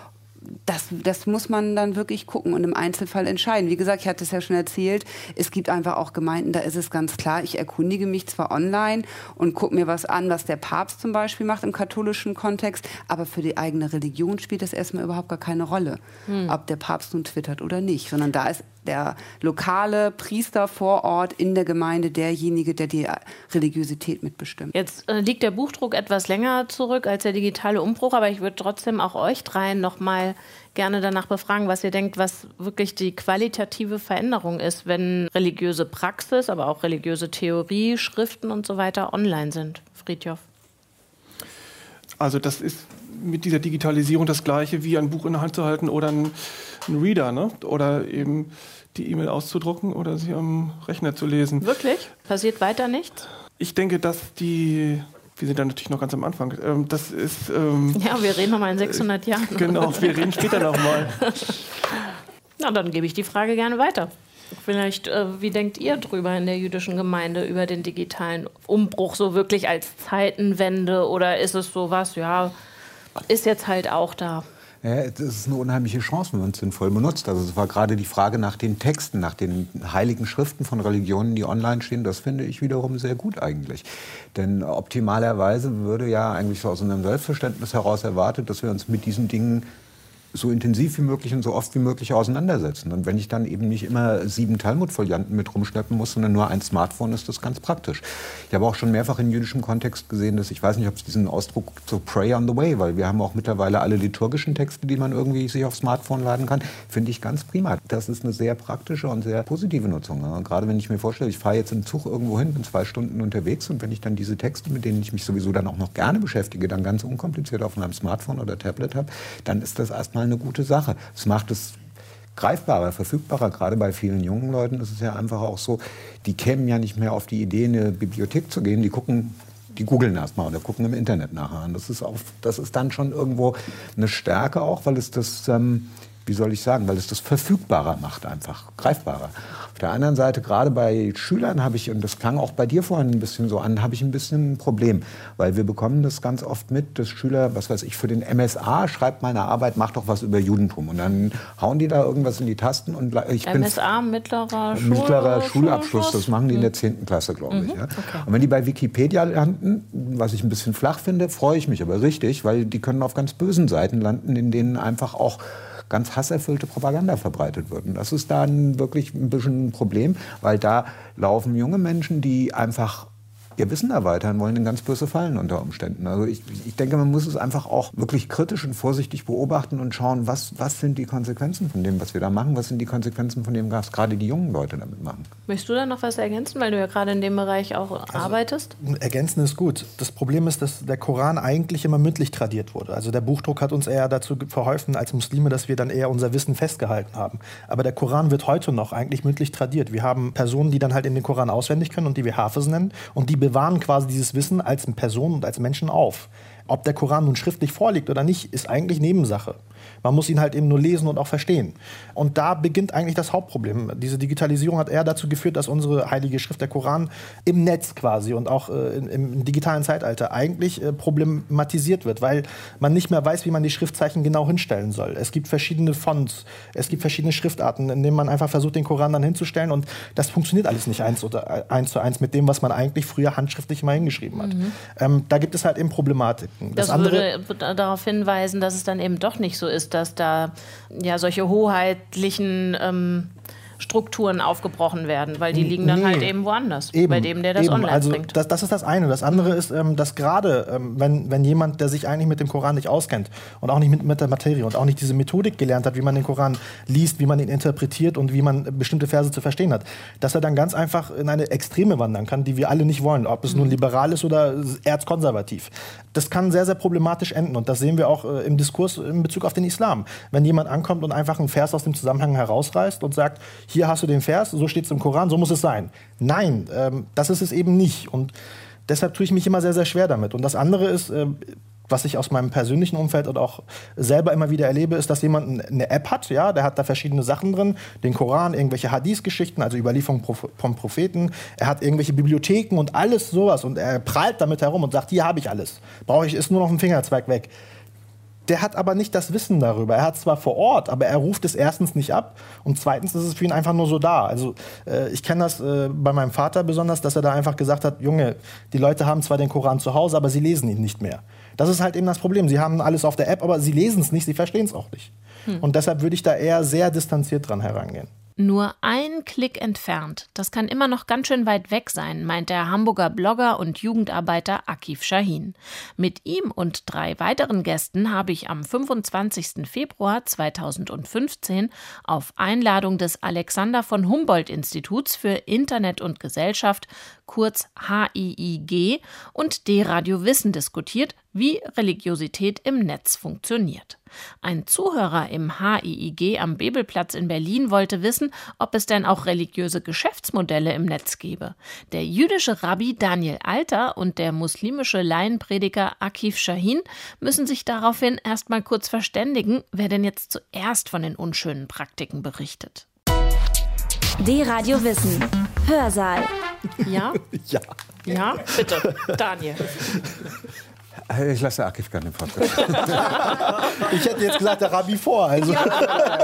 Das, das muss man dann wirklich gucken und im Einzelfall entscheiden. Wie gesagt, ich hatte es ja schon erzählt, es gibt einfach auch Gemeinden, da ist es ganz klar, ich erkundige mich zwar online und gucke mir was an, was der Papst zum Beispiel macht im katholischen Kontext, aber für die eigene Religion spielt das erstmal überhaupt gar keine Rolle, hm. ob der Papst nun twittert oder nicht, sondern da ist der lokale Priester vor Ort in der Gemeinde derjenige, der die Religiosität mitbestimmt. Jetzt äh, liegt der Buchdruck etwas länger zurück als der digitale Umbruch, aber ich würde trotzdem auch euch dreien noch mal gerne danach befragen, was ihr denkt, was wirklich die qualitative Veränderung ist, wenn religiöse Praxis, aber auch religiöse Theorie, Schriften und so weiter online sind. Fridtjof. Also das ist mit dieser Digitalisierung das Gleiche, wie ein Buch in der Hand zu halten oder ein, ein Reader, ne? Oder eben die E-Mail auszudrucken oder sie am Rechner zu lesen. Wirklich? Passiert weiter nichts? Ich denke, dass die... Wir sind da natürlich noch ganz am Anfang. Ähm, das ist, ähm, ja, wir reden noch mal in sechshundert Jahren. Genau, wir reden später noch mal. Na, dann gebe ich die Frage gerne weiter. Vielleicht, äh, wie denkt ihr drüber in der jüdischen Gemeinde über den digitalen Umbruch, so wirklich als Zeitenwende? Oder ist es sowas, ja, ist jetzt halt auch da? Ja, es ist eine unheimliche Chance, wenn man es sinnvoll benutzt. Also es war gerade die Frage nach den Texten, nach den heiligen Schriften von Religionen, die online stehen. Das finde ich wiederum sehr gut eigentlich. Denn optimalerweise würde ja eigentlich so aus einem Selbstverständnis heraus erwartet, dass wir uns mit diesen Dingen so intensiv wie möglich und so oft wie möglich auseinandersetzen. Und wenn ich dann eben nicht immer sieben Talmud-Folianten mit rumschleppen muss, sondern nur ein Smartphone, ist das ganz praktisch. Ich habe auch schon mehrfach in jüdischem Kontext gesehen, dass ich weiß nicht, ob es diesen Ausdruck so pray on the way, weil wir haben auch mittlerweile alle liturgischen Texte, die man irgendwie sich aufs Smartphone laden kann, finde ich ganz prima. Das ist eine sehr praktische und sehr positive Nutzung. Ja. Gerade wenn ich mir vorstelle, ich fahre jetzt im Zug irgendwo hin, bin zwei Stunden unterwegs und wenn ich dann diese Texte, mit denen ich mich sowieso dann auch noch gerne beschäftige, dann ganz unkompliziert auf meinem Smartphone oder Tablet habe, dann ist das erstmal eine gute Sache. Es macht es greifbarer, verfügbarer. Gerade bei vielen jungen Leuten ist es ja einfach auch so, die kämen ja nicht mehr auf die Idee, in eine Bibliothek zu gehen. Die gucken, die googeln erstmal oder gucken im Internet nachher. Und das ist, auch, das ist dann schon irgendwo eine Stärke auch, weil es das, ähm, wie soll ich sagen, weil es das verfügbarer macht einfach, greifbarer. Auf der anderen Seite, gerade bei Schülern habe ich, und das klang auch bei dir vorhin ein bisschen so an, habe ich ein bisschen ein Problem. Weil wir bekommen das ganz oft mit, dass Schüler, was weiß ich, für den M S A schreibt meine Arbeit, macht doch was über Judentum. Und dann hauen die da irgendwas in die Tasten. Und ich M S A, mittlerer, mittlerer Schul Schulabschluss, das machen die in der zehnten Klasse, glaube ich. Mhm, ja. Okay. Und wenn die bei Wikipedia landen, was ich ein bisschen flach finde, freue ich mich aber richtig, weil die können auf ganz bösen Seiten landen, in denen einfach auch ganz hasserfüllte Propaganda verbreitet wird. Und das ist dann wirklich ein bisschen ein Problem, weil da laufen junge Menschen, die einfach ihr Wissen erweitern wollen, in ganz böse Fallen unter Umständen. Also ich, ich denke, man muss es einfach auch wirklich kritisch und vorsichtig beobachten und schauen, was, was sind die Konsequenzen von dem, was wir da machen, was sind die Konsequenzen von dem, was gerade die jungen Leute damit machen. Möchtest du da noch was ergänzen, weil du ja gerade in dem Bereich auch also, arbeitest? Ergänzen ist gut. Das Problem ist, dass der Koran eigentlich immer mündlich tradiert wurde. Also der Buchdruck hat uns eher dazu verholfen als Muslime, dass wir dann eher unser Wissen festgehalten haben. Aber der Koran wird heute noch eigentlich mündlich tradiert. Wir haben Personen, die dann halt in den Koran auswendig können und die wir Hafez nennen und die bewahren quasi dieses Wissen als Person und als Menschen auf. Ob der Koran nun schriftlich vorliegt oder nicht, ist eigentlich Nebensache. Man muss ihn halt eben nur lesen und auch verstehen. Und da beginnt eigentlich das Hauptproblem. Diese Digitalisierung hat eher dazu geführt, dass unsere heilige Schrift, der Koran, im Netz quasi und auch äh, im, im digitalen Zeitalter eigentlich äh, problematisiert wird, weil man nicht mehr weiß, wie man die Schriftzeichen genau hinstellen soll. Es gibt verschiedene Fonts, es gibt verschiedene Schriftarten, in denen man einfach versucht, den Koran dann hinzustellen. Und das funktioniert alles nicht eins, oder, eins zu eins mit dem, was man eigentlich früher handschriftlich mal hingeschrieben hat. Mhm. Ähm, da gibt es halt eben Problematiken. Das, das andere würde darauf hinweisen, dass es dann eben doch nicht so ist, dass da ja solche hoheitlichen ähm, Strukturen aufgebrochen werden, weil die liegen dann nee, halt eben woanders, eben, bei dem, der das eben. online also bringt. Das, das ist das eine. Das andere ist, ähm, dass gerade, ähm, wenn, wenn jemand, der sich eigentlich mit dem Koran nicht auskennt und auch nicht mit, mit der Materie und auch nicht diese Methodik gelernt hat, wie man den Koran liest, wie man ihn interpretiert und wie man bestimmte Verse zu verstehen hat, dass er dann ganz einfach in eine Extreme wandern kann, die wir alle nicht wollen, ob es nun liberal ist oder erzkonservativ. Das kann sehr, sehr problematisch enden und das sehen wir auch äh, im Diskurs in Bezug auf den Islam. Wenn jemand ankommt und einfach einen Vers aus dem Zusammenhang herausreißt und sagt, hier hast du den Vers, so steht es im Koran, so muss es sein. Nein, ähm, das ist es eben nicht. Und deshalb tue ich mich immer sehr, sehr schwer damit. Und das andere ist, äh, was ich aus meinem persönlichen Umfeld und auch selber immer wieder erlebe, ist, dass jemand eine App hat, ja, der hat da verschiedene Sachen drin, den Koran, irgendwelche Hadith-Geschichten, also Überlieferungen vom Propheten, er hat irgendwelche Bibliotheken und alles sowas und er prahlt damit herum und sagt, hier habe ich alles, brauche ich, ist nur noch ein Fingerzweig weg. Der hat aber nicht das Wissen darüber. Er hat zwar vor Ort, aber er ruft es erstens nicht ab und zweitens ist es für ihn einfach nur so da. Also äh, ich kenne das äh, bei meinem Vater besonders, dass er da einfach gesagt hat, Junge, die Leute haben zwar den Koran zu Hause, aber sie lesen ihn nicht mehr. Das ist halt eben das Problem. Sie haben alles auf der App, aber sie lesen es nicht, sie verstehen es auch nicht. Hm. Und deshalb würde ich da eher sehr distanziert dran herangehen. Nur ein Klick entfernt. Das kann immer noch ganz schön weit weg sein, meint der Hamburger Blogger und Jugendarbeiter Akif Shahin. Mit ihm und drei weiteren Gästen habe ich am fünfundzwanzigsten Februar zweitausendfünfzehn auf Einladung des Alexander von Humboldt-Instituts für Internet und Gesellschaft, kurz H I I G, und D-Radio Wissen diskutiert, wie Religiosität im Netz funktioniert. Ein Zuhörer im H I I G am Bebelplatz in Berlin wollte wissen, ob es denn auch religiöse Geschäftsmodelle im Netz gäbe. Der jüdische Rabbi Daniel Alter und der muslimische Laienprediger Akif Shahin müssen sich daraufhin erst mal kurz verständigen, wer denn jetzt zuerst von den unschönen Praktiken berichtet. D-Radio Wissen. Hörsaal. Ja? Ja. Ja, bitte, Daniel. Ich lasse Akif gerne den Vortrag. Ich hätte jetzt gesagt, der Rabbi vor. Also, Ja.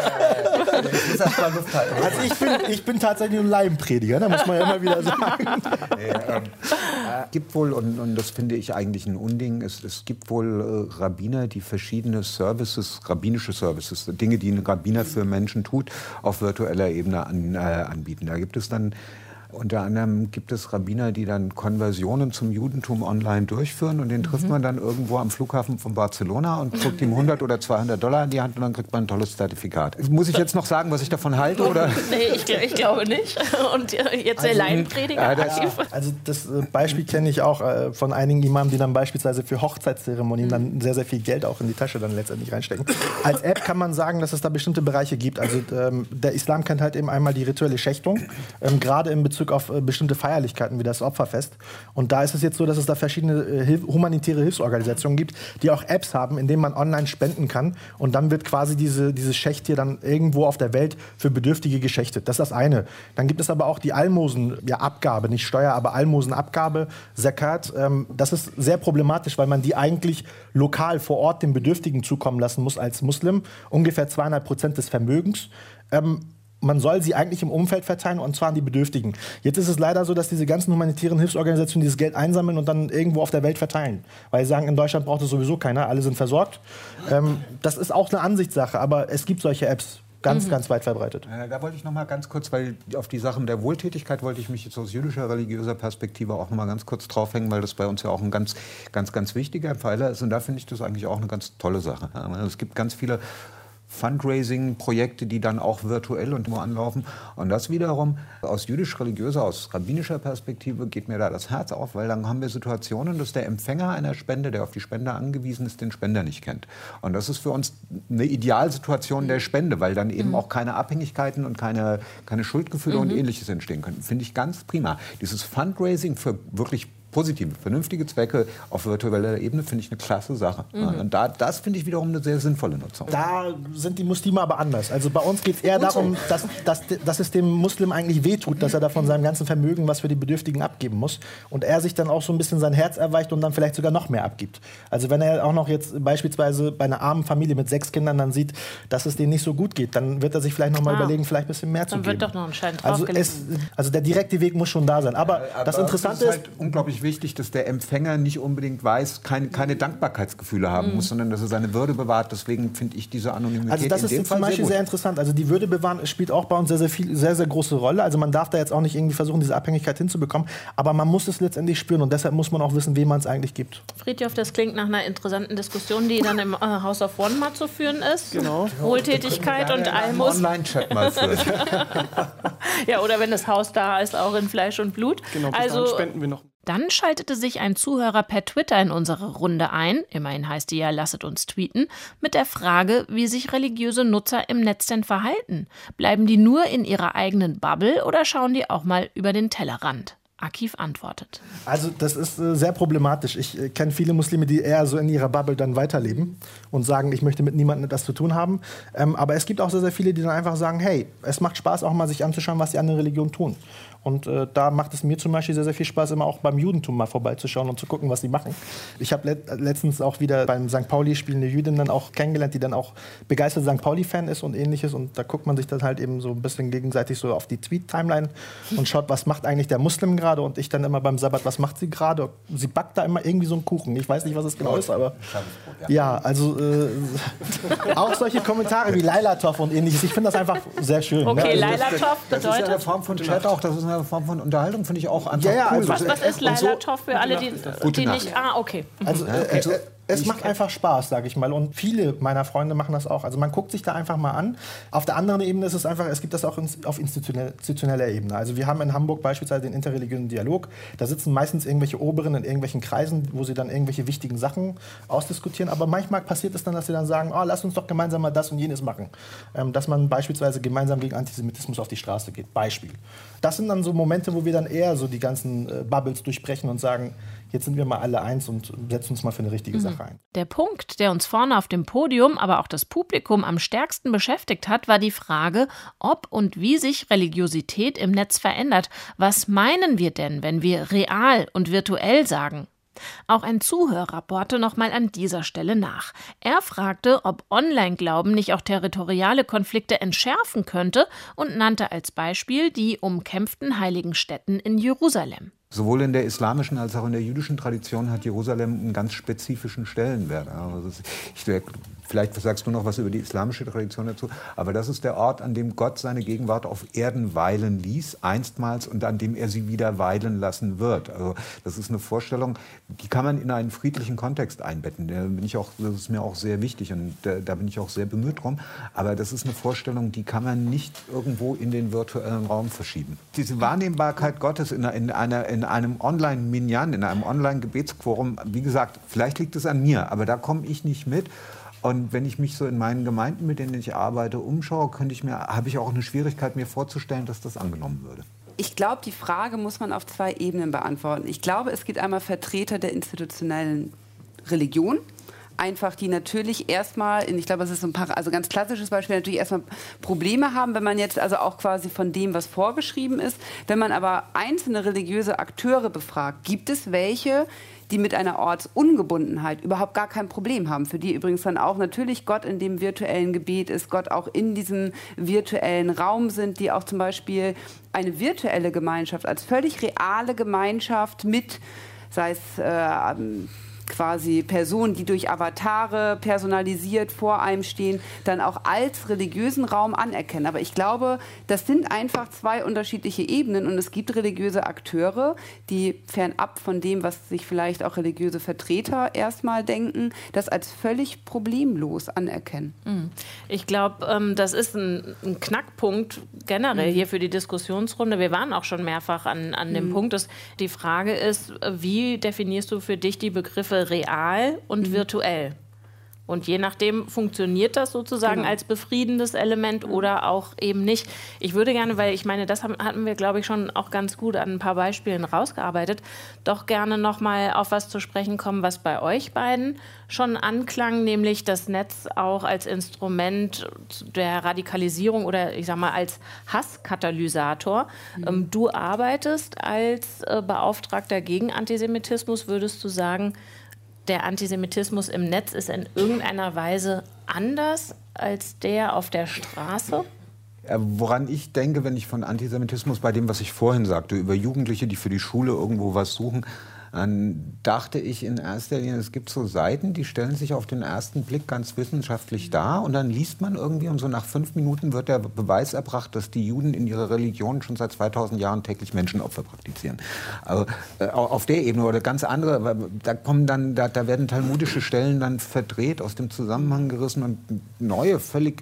also ich, bin, ich bin tatsächlich ein Laienprediger, da muss man ja immer wieder sagen. Nee, ähm, äh, gibt wohl, und, und das finde ich eigentlich ein Unding, es, es gibt wohl äh, Rabbiner, die verschiedene Services, rabbinische Services, Dinge, die ein Rabbiner für Menschen tut, auf virtueller Ebene an, äh, anbieten. Da gibt es dann Unter anderem gibt es Rabbiner, die dann Konversionen zum Judentum online durchführen und den trifft man dann irgendwo am Flughafen von Barcelona und drückt ihm hundert oder zweihundert Dollar in die Hand und dann kriegt man ein tolles Zertifikat. Muss ich jetzt noch sagen, was ich davon halte? Oder? Nee, ich, ich glaube nicht. Und jetzt der Also, Laienprediger. äh, das- Akif. Also das äh, Beispiel kenne ich auch äh, von einigen Imamen, die dann beispielsweise für Hochzeitszeremonien dann sehr, sehr viel Geld auch in die Tasche dann letztendlich reinstecken. Als App kann man sagen, dass es da bestimmte Bereiche gibt. Also ähm, der Islam kennt halt eben einmal die rituelle Schächtung, ähm, gerade in Bezug auf äh, bestimmte Feierlichkeiten wie das Opferfest. Und da ist es jetzt so, dass es da verschiedene äh, Hilf- humanitäre Hilfsorganisationen gibt, die auch Apps haben, in denen man online spenden kann. Und dann wird quasi diese, dieses Schächttier dann irgendwo auf der Welt für Bedürftige geschächtet. Das ist das eine. Dann gibt es aber auch die Almosen, ja, Abgabe, nicht Steuer, aber Almosenabgabe, Zakat. Ähm, das ist sehr problematisch, weil man die eigentlich lokal vor Ort den Bedürftigen zukommen lassen muss als Muslim. Ungefähr zweieinhalb Prozent des Vermögens. Ähm, Man soll sie eigentlich im Umfeld verteilen, und zwar an die Bedürftigen. Jetzt ist es leider so, dass diese ganzen humanitären Hilfsorganisationen dieses Geld einsammeln und dann irgendwo auf der Welt verteilen. Weil sie sagen, in Deutschland braucht es sowieso keiner, alle sind versorgt. Ähm, das ist auch eine Ansichtssache, aber es gibt solche Apps. Ganz, mhm. ganz weit verbreitet. Äh, Da wollte ich noch mal ganz kurz, weil auf die Sachen der Wohltätigkeit wollte ich mich jetzt aus jüdischer, religiöser Perspektive auch noch mal ganz kurz draufhängen, weil das bei uns ja auch ein ganz, ganz, ganz wichtiger Pfeiler ist. Und da finde ich das eigentlich auch eine ganz tolle Sache. Ja, es gibt ganz viele Fundraising-Projekte, die dann auch virtuell und nur anlaufen. Und das wiederum aus jüdisch-religiöser, aus rabbinischer Perspektive geht mir da das Herz auf, weil dann haben wir Situationen, dass der Empfänger einer Spende, der auf die Spende angewiesen ist, den Spender nicht kennt. Und das ist für uns eine Idealsituation der Spende, weil dann eben auch keine Abhängigkeiten und keine, keine Schuldgefühle mhm. und Ähnliches entstehen können. Finde ich ganz prima. Dieses Fundraising für wirklich positive, vernünftige Zwecke auf virtueller Ebene finde ich eine klasse Sache. Mhm. Und da, das finde ich wiederum eine sehr sinnvolle Nutzung. Da sind die Muslime aber anders. Also bei uns geht es eher darum, dass, dass, dass es dem Muslim eigentlich wehtut, dass er da von seinem ganzen Vermögen was für die Bedürftigen abgeben muss. Und er sich dann auch so ein bisschen sein Herz erweicht und dann vielleicht sogar noch mehr abgibt. Also wenn er auch noch jetzt beispielsweise bei einer armen Familie mit sechs Kindern dann sieht, dass es denen nicht so gut geht, dann wird er sich vielleicht noch mal ah. überlegen, vielleicht ein bisschen mehr dann zu geben. Dann wird doch noch ein Schein also, es, also der direkte Weg muss schon da sein. Aber, aber das Interessante ist... halt unglaublich wichtig, dass der Empfänger nicht unbedingt weiß, keine, keine Dankbarkeitsgefühle haben mhm. muss, sondern dass er seine Würde bewahrt. Deswegen finde ich diese Anonymität also das in dem ist Fall zum Beispiel sehr, sehr interessant. Also die Würde bewahren spielt auch bei uns sehr, sehr, viel, sehr, sehr große Rolle. Also man darf da jetzt auch nicht irgendwie versuchen, diese Abhängigkeit hinzubekommen. Aber man muss es letztendlich spüren und deshalb muss man auch wissen, wem man es eigentlich gibt. Friedhof, das klingt nach einer interessanten Diskussion, die dann im äh, House of One mal zu führen ist. Genau. Wohltätigkeit und Almus. Online-Chat mal führen. Ja, oder wenn das Haus da ist, auch in Fleisch und Blut. Genau, bis also, dahin spenden wir noch. Dann schaltete sich ein Zuhörer per Twitter in unsere Runde ein, immerhin heißt die ja lasset uns tweeten, mit der Frage, wie sich religiöse Nutzer im Netz denn verhalten. Bleiben die nur in ihrer eigenen Bubble oder schauen die auch mal über den Tellerrand? Akif antwortet. Also das ist äh, sehr problematisch. Ich äh, kenne viele Muslime, die eher so in ihrer Bubble dann weiterleben und sagen, ich möchte mit niemandem etwas zu tun haben. Ähm, aber es gibt auch sehr, sehr viele, die dann einfach sagen, hey, es macht Spaß auch mal sich anzuschauen, was die anderen Religionen tun. Und äh, da macht es mir zum Beispiel sehr, sehr viel Spaß, immer auch beim Judentum mal vorbeizuschauen und zu gucken, was sie machen. Ich habe let letztens auch wieder beim Sankt Pauli-Spiel eine Jüdin dann auch kennengelernt, die dann auch begeisterte Sankt Pauli-Fan ist und ähnliches. Und da guckt man sich dann halt eben so ein bisschen gegenseitig so auf die Tweet-Timeline und schaut, was macht eigentlich der Muslim gerade. Und ich dann immer beim Sabbat, was macht sie gerade? Sie backt da immer irgendwie so einen Kuchen. Ich weiß nicht, was es genau ist, aber ja, also äh, auch solche Kommentare wie Lailatov und ähnliches. Ich finde das einfach sehr schön. Okay, ne? also Lailatov bedeutet? Das ist ja eine Form von Chat auch, das ist eine Form von Unterhaltung, finde ich auch einfach ja, ja, cool. also, was, was ist Lailatov für alle, die, die nicht... Ah, okay. Also, äh, äh, es macht einfach Spaß, sage ich mal. Und viele meiner Freunde machen das auch. Also man guckt sich da einfach mal an. Auf der anderen Ebene ist es einfach, es gibt das auch auf institutioneller Ebene. Also wir haben in Hamburg beispielsweise den interreligiösen Dialog. Da sitzen meistens irgendwelche Oberen in irgendwelchen Kreisen, wo sie dann irgendwelche wichtigen Sachen ausdiskutieren. Aber manchmal passiert es dann, dass sie dann sagen, oh, lass uns doch gemeinsam mal das und jenes machen. Ähm, dass man beispielsweise gemeinsam gegen Antisemitismus auf die Straße geht. Beispiel. Das sind dann so Momente, wo wir dann eher so die ganzen äh, Bubbles durchbrechen und sagen, jetzt sind wir mal alle eins und setzen uns mal für eine richtige mhm. Sache ein. Der Punkt, der uns vorne auf dem Podium, aber auch das Publikum am stärksten beschäftigt hat, war die Frage, ob und wie sich Religiosität im Netz verändert. Was meinen wir denn, wenn wir real und virtuell sagen? Auch ein Zuhörer bohrte noch mal an dieser Stelle nach. Er fragte, ob Online-Glauben nicht auch territoriale Konflikte entschärfen könnte und nannte als Beispiel die umkämpften heiligen Stätten in Jerusalem. Sowohl in der islamischen als auch in der jüdischen Tradition hat Jerusalem einen ganz spezifischen Stellenwert. Also ich, vielleicht sagst du noch was über die islamische Tradition dazu, aber das ist der Ort, an dem Gott seine Gegenwart auf Erden weilen ließ, einstmals, und an dem er sie wieder weilen lassen wird. Also das ist eine Vorstellung, die kann man in einen friedlichen Kontext einbetten. Da bin ich auch, das ist mir auch sehr wichtig und da, da bin ich auch sehr bemüht drum. Aber das ist eine Vorstellung, die kann man nicht irgendwo in den virtuellen Raum verschieben. Diese Wahrnehmbarkeit Gottes in, in einer in einem Online-Minyan, in einem Online-Gebetsquorum, wie gesagt, vielleicht liegt es an mir, aber da komme ich nicht mit. Und wenn ich mich so in meinen Gemeinden, mit denen ich arbeite, umschaue, könnte ich mir, habe ich auch eine Schwierigkeit, mir vorzustellen, dass das angenommen würde. Ich glaube, die Frage muss man auf zwei Ebenen beantworten. Ich glaube, es gibt einmal Vertreter der institutionellen Religion, einfach die natürlich erstmal, ich glaube, das ist so ein paar, also ganz klassisches Beispiel, natürlich erstmal Probleme haben, wenn man jetzt also auch quasi von dem, was vorgeschrieben ist. Wenn man aber einzelne religiöse Akteure befragt, gibt es welche, die mit einer Ortsungebundenheit überhaupt gar kein Problem haben. Für die übrigens dann auch natürlich Gott in dem virtuellen Gebet ist, Gott auch in diesem virtuellen Raum sind, die auch zum Beispiel eine virtuelle Gemeinschaft als völlig reale Gemeinschaft mit, sei es äh, quasi Personen, die durch Avatare personalisiert vor einem stehen, dann auch als religiösen Raum anerkennen. Aber ich glaube, das sind einfach zwei unterschiedliche Ebenen und es gibt religiöse Akteure, die fernab von dem, was sich vielleicht auch religiöse Vertreter erstmal denken, das als völlig problemlos anerkennen. Ich glaube, das ist ein, ein Knackpunkt generell mhm. hier für die Diskussionsrunde. Wir waren auch schon mehrfach an, an dem mhm. Punkt, dass die Frage ist, wie definierst du für dich die Begriffe real und mhm. virtuell? Und je nachdem funktioniert das sozusagen genau. als befriedendes Element oder auch eben nicht. Ich würde gerne, weil ich meine, das hatten wir, glaube ich, schon auch ganz gut an ein paar Beispielen rausgearbeitet, doch gerne noch mal auf was zu sprechen kommen, was bei euch beiden schon anklang, nämlich das Netz auch als Instrument der Radikalisierung oder ich sag mal als Hasskatalysator. Mhm. Ähm, du arbeitest als äh, Beauftragter gegen Antisemitismus. Würdest du sagen, der Antisemitismus im Netz ist in irgendeiner Weise anders als der auf der Straße? Woran ich denke, wenn ich von Antisemitismus, bei dem, was ich vorhin sagte, über Jugendliche, die für die Schule irgendwo was suchen, dann dachte ich in erster Linie, es gibt so Seiten, die stellen sich auf den ersten Blick ganz wissenschaftlich dar und dann liest man irgendwie und so nach fünf Minuten wird der Beweis erbracht, dass die Juden in ihrer Religion schon seit zweitausend Jahren täglich Menschenopfer praktizieren. Also äh, auf der Ebene oder ganz andere, da kommen dann, da, da werden talmudische Stellen dann verdreht, aus dem Zusammenhang gerissen und neue, völlig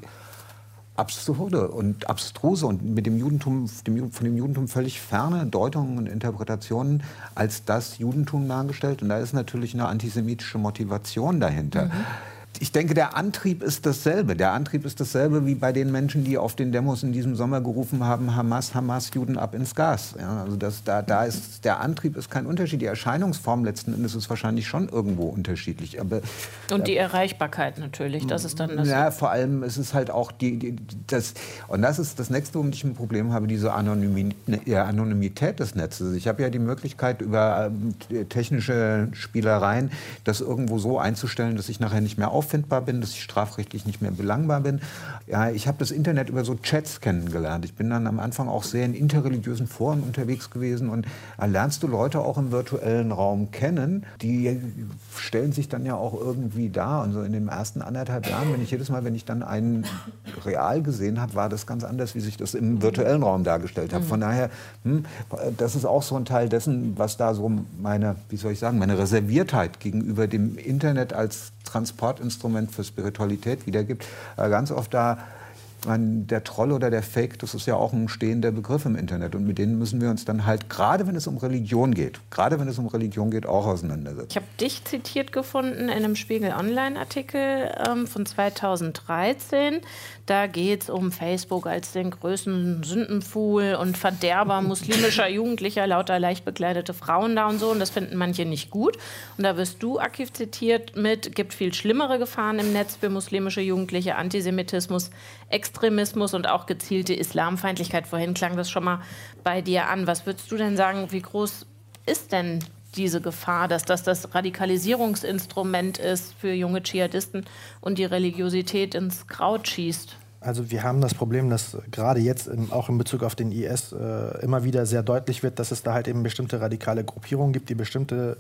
absurde und abstruse und mit dem Judentum, dem, von dem Judentum völlig ferne Deutungen und Interpretationen als das Judentum dargestellt. Und da ist natürlich eine antisemitische Motivation dahinter. Mhm. Ich denke, der Antrieb ist dasselbe. Der Antrieb ist dasselbe wie bei den Menschen, die auf den Demos in diesem Sommer gerufen haben, Hamas, Hamas, Juden ab ins Gas. Ja, also das, da, da ist, der Antrieb ist kein Unterschied. Die Erscheinungsform letzten Endes ist wahrscheinlich schon irgendwo unterschiedlich. Aber, und die Erreichbarkeit natürlich, das ist dann das. Ja, vor allem ist es halt auch die, die, das, und das ist das Nächste, womit ich ein Problem habe, diese Anonymität, Anonymität des Netzes. Ich habe ja die Möglichkeit, über äh, technische Spielereien das irgendwo so einzustellen, dass ich nachher nicht mehr auf auffindbar bin, dass ich strafrechtlich nicht mehr belangbar bin. Ja, ich habe das Internet über so Chats kennengelernt. Ich bin dann am Anfang auch sehr in interreligiösen Foren unterwegs gewesen und da lernst du Leute auch im virtuellen Raum kennen, die stellen sich dann ja auch irgendwie dar. Und so in den ersten anderthalb Jahren, wenn ich jedes Mal, wenn ich dann einen real gesehen habe, war das ganz anders, wie sich das im virtuellen Raum dargestellt hat. Von daher, hm, das ist auch so ein Teil dessen, was da so meine, wie soll ich sagen, meine Reserviertheit gegenüber dem Internet als Transportinstrument für Spiritualität wiedergibt. Ganz oft da, man, der Troll oder der Fake, das ist ja auch ein stehender Begriff im Internet. Und mit denen müssen wir uns dann halt, gerade wenn es um Religion geht, gerade wenn es um Religion geht, auch auseinandersetzen. Ich habe dich zitiert gefunden in einem Spiegel-Online-Artikel ähm, von zweitausenddreizehn. Da geht es um Facebook als den größten Sündenpfuhl und Verderber muslimischer Jugendlicher, lauter leicht bekleidete Frauen da und so. Und das finden manche nicht gut. Und da wirst du aktiv zitiert mit, gibt viel schlimmere Gefahren im Netz für muslimische Jugendliche, Antisemitismus, Extremismus und auch gezielte Islamfeindlichkeit. Vorhin klang das schon mal bei dir an. Was würdest du denn sagen, wie groß ist denn diese Gefahr, dass das das Radikalisierungsinstrument ist für junge Dschihadisten und die Religiosität ins Kraut schießt? Also wir haben das Problem, dass gerade jetzt im, auch in Bezug auf den I S äh, immer wieder sehr deutlich wird, dass es da halt eben bestimmte radikale Gruppierungen gibt, die bestimmte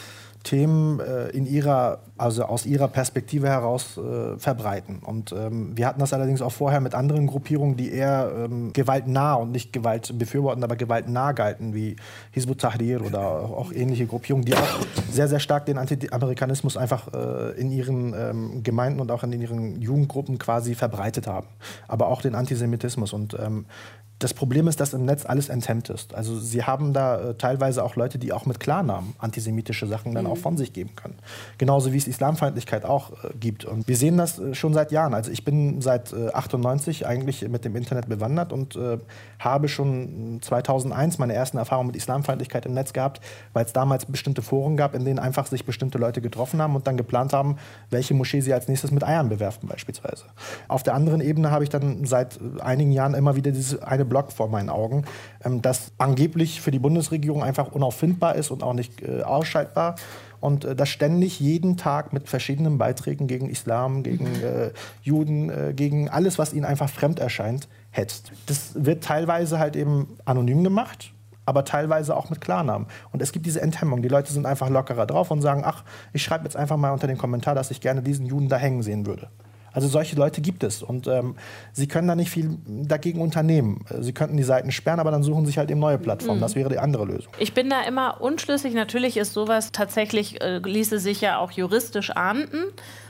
Themen äh, in ihrer, also aus ihrer Perspektive heraus äh, verbreiten. Und ähm, wir hatten das allerdings auch vorher mit anderen Gruppierungen, die eher ähm, gewaltnah und nicht Gewalt befürworten, aber gewaltnah galten, wie Hizb ut-Tahrir oder auch ähnliche Gruppierungen, die auch sehr, sehr stark den Anti-Amerikanismus einfach äh, in ihren ähm, Gemeinden und auch in ihren Jugendgruppen quasi verbreitet haben. Aber auch den Antisemitismus. Und ähm, das Problem ist, dass im Netz alles enthemmt ist. Also sie haben da äh, teilweise auch Leute, die auch mit Klarnamen antisemitische Sachen dann mhm. auch von sich geben können. Genauso wie es Islamfeindlichkeit auch äh, gibt. Und wir sehen das äh, schon seit Jahren. Also ich bin seit äh, achtundneunzig eigentlich mit dem Internet bewandert und äh, habe schon zweitausendeins meine ersten Erfahrungen mit Islamfeindlichkeit im Netz gehabt, weil es damals bestimmte Foren gab, in denen einfach sich bestimmte Leute getroffen haben und dann geplant haben, welche Moschee sie als nächstes mit Eiern bewerfen beispielsweise. Auf der anderen Ebene habe ich dann seit einigen Jahren immer wieder diese eine Blog vor meinen Augen, ähm, das angeblich für die Bundesregierung einfach unauffindbar ist und auch nicht äh, ausschaltbar. Und äh, das ständig jeden Tag mit verschiedenen Beiträgen gegen Islam, gegen äh, Juden, äh, gegen alles, was ihnen einfach fremd erscheint, hetzt. Das wird teilweise halt eben anonym gemacht, aber teilweise auch mit Klarnamen. Und es gibt diese Enthemmung. Die Leute sind einfach lockerer drauf und sagen, ach, ich schreibe jetzt einfach mal unter den Kommentar, dass ich gerne diesen Juden da hängen sehen würde. Also solche Leute gibt es und ähm, sie können da nicht viel dagegen unternehmen. Sie könnten die Seiten sperren, aber dann suchen sich halt eben neue Plattformen. Mhm. Das wäre die andere Lösung. Ich bin da immer unschlüssig. Natürlich ist sowas tatsächlich, äh, ließe sich ja auch juristisch ahnden.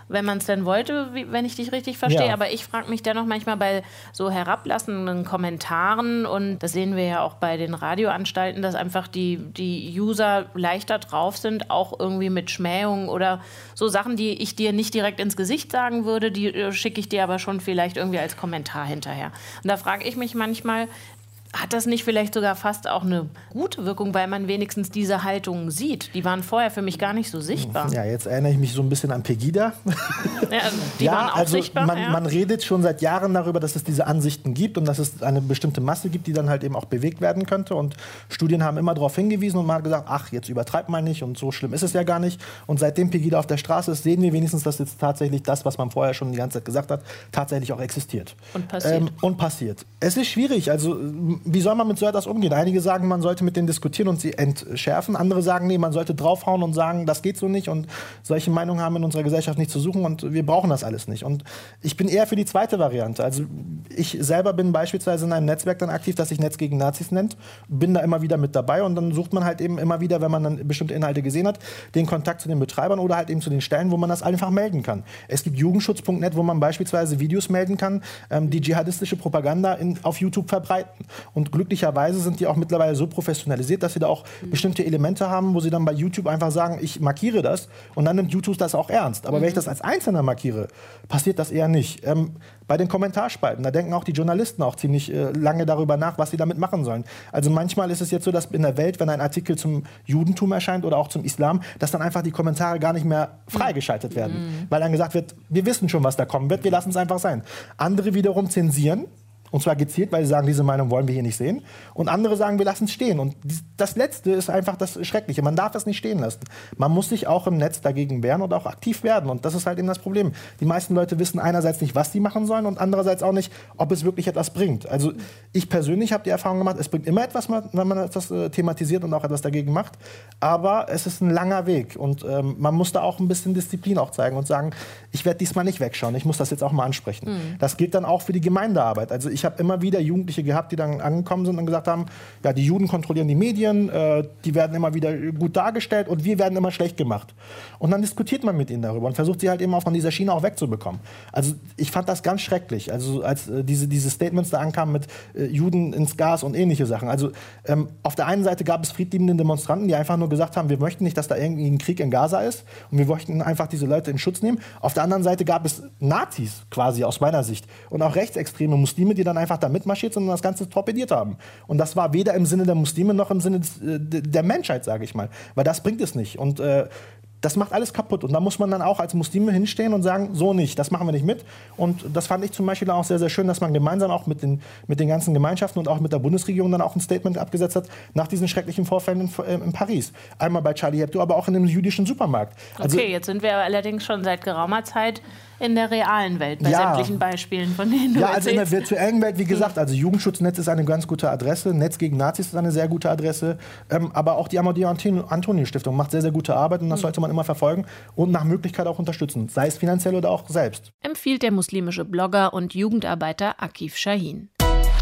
wenn man es denn wollte, wie, wenn ich dich richtig verstehe. Ja. Aber ich frage mich dennoch manchmal bei so herablassenden Kommentaren, und das sehen wir ja auch bei den Radioanstalten, dass einfach die, die User leichter drauf sind, auch irgendwie mit Schmähungen oder so Sachen, die ich dir nicht direkt ins Gesicht sagen würde, die äh, schicke ich dir aber schon vielleicht irgendwie als Kommentar hinterher. Und da frage ich mich manchmal, hat das nicht vielleicht sogar fast auch eine gute Wirkung, weil man wenigstens diese Haltungen sieht? Die waren vorher für mich gar nicht so sichtbar. Ja, jetzt erinnere ich mich so ein bisschen an Pegida. Ja, die ja, waren auch also sichtbar. Man, ja. man redet schon seit Jahren darüber, dass es diese Ansichten gibt und dass es eine bestimmte Masse gibt, die dann halt eben auch bewegt werden könnte. Und Studien haben immer darauf hingewiesen und man hat gesagt, ach, jetzt übertreibt man nicht und so schlimm ist es ja gar nicht. Und seitdem Pegida auf der Straße ist, sehen wir wenigstens, dass jetzt tatsächlich das, was man vorher schon die ganze Zeit gesagt hat, tatsächlich auch existiert. Und passiert. Ähm, und passiert. Es ist schwierig. Also wie soll man mit so etwas umgehen? Einige sagen, man sollte mit denen diskutieren und sie entschärfen. Andere sagen, nee, man sollte draufhauen und sagen, das geht so nicht. Und solche Meinungen haben in unserer Gesellschaft nicht zu suchen und wir brauchen das alles nicht. Und ich bin eher für die zweite Variante. Also ich selber bin beispielsweise in einem Netzwerk dann aktiv, das sich Netz gegen Nazis nennt. Bin da immer wieder mit dabei und dann sucht man halt eben immer wieder, wenn man dann bestimmte Inhalte gesehen hat, den Kontakt zu den Betreibern oder halt eben zu den Stellen, wo man das einfach melden kann. Es gibt jugendschutz punkt net, wo man beispielsweise Videos melden kann, ähm, die dschihadistische Propaganda in, auf YouTube verbreiten. Und glücklicherweise sind die auch mittlerweile so professionalisiert, dass sie da auch mhm. bestimmte Elemente haben, wo sie dann bei YouTube einfach sagen, ich markiere das und dann nimmt YouTube das auch ernst. Aber mhm. wenn ich das als Einzelner markiere, passiert das eher nicht. Ähm, bei den Kommentarspalten, da denken auch die Journalisten auch ziemlich äh, lange darüber nach, was sie damit machen sollen. Also manchmal ist es jetzt so, dass in der Welt, wenn ein Artikel zum Judentum erscheint oder auch zum Islam, dass dann einfach die Kommentare gar nicht mehr freigeschaltet werden. Mhm. Weil dann gesagt wird, wir wissen schon, was da kommen wird, wir lassen es einfach sein. Andere wiederum zensieren. Und zwar gezielt, weil sie sagen, diese Meinung wollen wir hier nicht sehen. Und andere sagen, wir lassen es stehen. Und das Letzte ist einfach das Schreckliche. Man darf es nicht stehen lassen. Man muss sich auch im Netz dagegen wehren und auch aktiv werden. Und das ist halt eben das Problem. Die meisten Leute wissen einerseits nicht, was sie machen sollen und andererseits auch nicht, ob es wirklich etwas bringt. Also ich persönlich habe die Erfahrung gemacht, es bringt immer etwas, wenn man etwas thematisiert und auch etwas dagegen macht. Aber es ist ein langer Weg. Und ähm, man muss da auch ein bisschen Disziplin auch zeigen und sagen, ich werde diesmal nicht wegschauen. Ich muss das jetzt auch mal ansprechen. Mhm. Das gilt dann auch für die Gemeindearbeit. Also ich habe immer wieder Jugendliche gehabt, die dann angekommen sind und gesagt haben, ja, die Juden kontrollieren die Medien, äh, die werden immer wieder gut dargestellt und wir werden immer schlecht gemacht. Und dann diskutiert man mit ihnen darüber und versucht sie halt eben auch von dieser Schiene auch wegzubekommen. Also ich fand das ganz schrecklich, also als äh, diese, diese Statements da ankamen mit äh, Juden ins Gas und ähnliche Sachen. Also ähm, auf der einen Seite gab es friedliebende Demonstranten, die einfach nur gesagt haben, wir möchten nicht, dass da irgendwie ein Krieg in Gaza ist und wir möchten einfach diese Leute in Schutz nehmen. Auf der anderen Seite gab es Nazis quasi aus meiner Sicht und auch rechtsextreme Muslime, die dann einfach da mitmarschiert sind und das Ganze torpediert haben. Und das war weder im Sinne der Muslime noch im Sinne des, äh, der Menschheit, sage ich mal. Weil das bringt es nicht. Und äh, das macht alles kaputt. Und da muss man dann auch als Muslime hinstehen und sagen, so nicht, das machen wir nicht mit. Und das fand ich zum Beispiel auch sehr, sehr schön, dass man gemeinsam auch mit den, mit den ganzen Gemeinschaften und auch mit der Bundesregierung dann auch ein Statement abgesetzt hat nach diesen schrecklichen Vorfällen in, äh, in Paris. Einmal bei Charlie Hebdo, aber auch in einem jüdischen Supermarkt. Also, okay, jetzt sind wir allerdings schon seit geraumer Zeit in der realen Welt, bei ja. sämtlichen Beispielen, von denen du Ja, erzählst. also in der virtuellen Welt, wie gesagt, also Jugendschutznetz ist eine ganz gute Adresse, Netz gegen Nazis ist eine sehr gute Adresse, ähm, aber auch die Amadeo-Antonio-Stiftung macht sehr, sehr gute Arbeit und das sollte man immer verfolgen und nach Möglichkeit auch unterstützen, sei es finanziell oder auch selbst. Empfiehlt der muslimische Blogger und Jugendarbeiter Akif Shahin.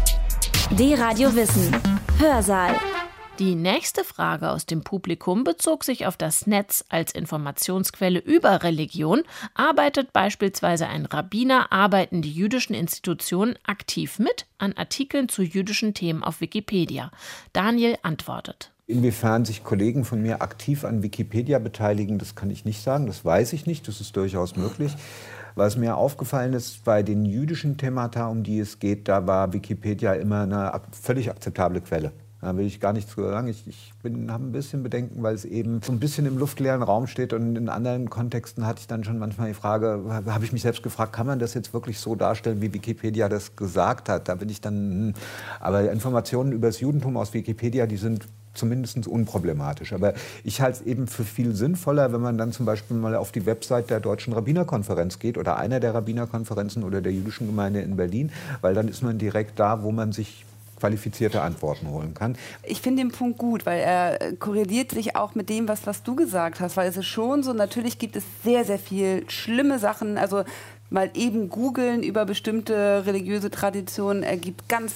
D-Radio Wissen. Hörsaal. Die nächste Frage aus dem Publikum bezog sich auf das Netz als Informationsquelle über Religion. Arbeitet beispielsweise ein Rabbiner, arbeiten die jüdischen Institutionen aktiv mit an Artikeln zu jüdischen Themen auf Wikipedia? Daniel antwortet. Inwiefern sich Kollegen von mir aktiv an Wikipedia beteiligen, das kann ich nicht sagen, das weiß ich nicht, das ist durchaus möglich. Was mir aufgefallen ist, bei den jüdischen Themata, um die es geht, da war Wikipedia immer eine völlig akzeptable Quelle. Da will ich gar nicht zu sagen. Ich, ich habe ein bisschen Bedenken, weil es eben so ein bisschen im luftleeren Raum steht. Und in anderen Kontexten hatte ich dann schon manchmal die Frage, habe ich mich selbst gefragt, kann man das jetzt wirklich so darstellen, wie Wikipedia das gesagt hat? Da bin ich dann, aber Informationen über das Judentum aus Wikipedia, die sind zumindest unproblematisch. Aber ich halte es eben für viel sinnvoller, wenn man dann zum Beispiel mal auf die Website der Deutschen Rabbinerkonferenz geht oder einer der Rabbinerkonferenzen oder der jüdischen Gemeinde in Berlin, weil dann ist man direkt da, wo man sich qualifizierte Antworten holen kann. Ich finde den Punkt gut, weil er korreliert sich auch mit dem, was, was du gesagt hast, weil es ist schon so, natürlich gibt es sehr, sehr viel schlimme Sachen, also mal eben googeln über bestimmte religiöse Traditionen ergibt ganz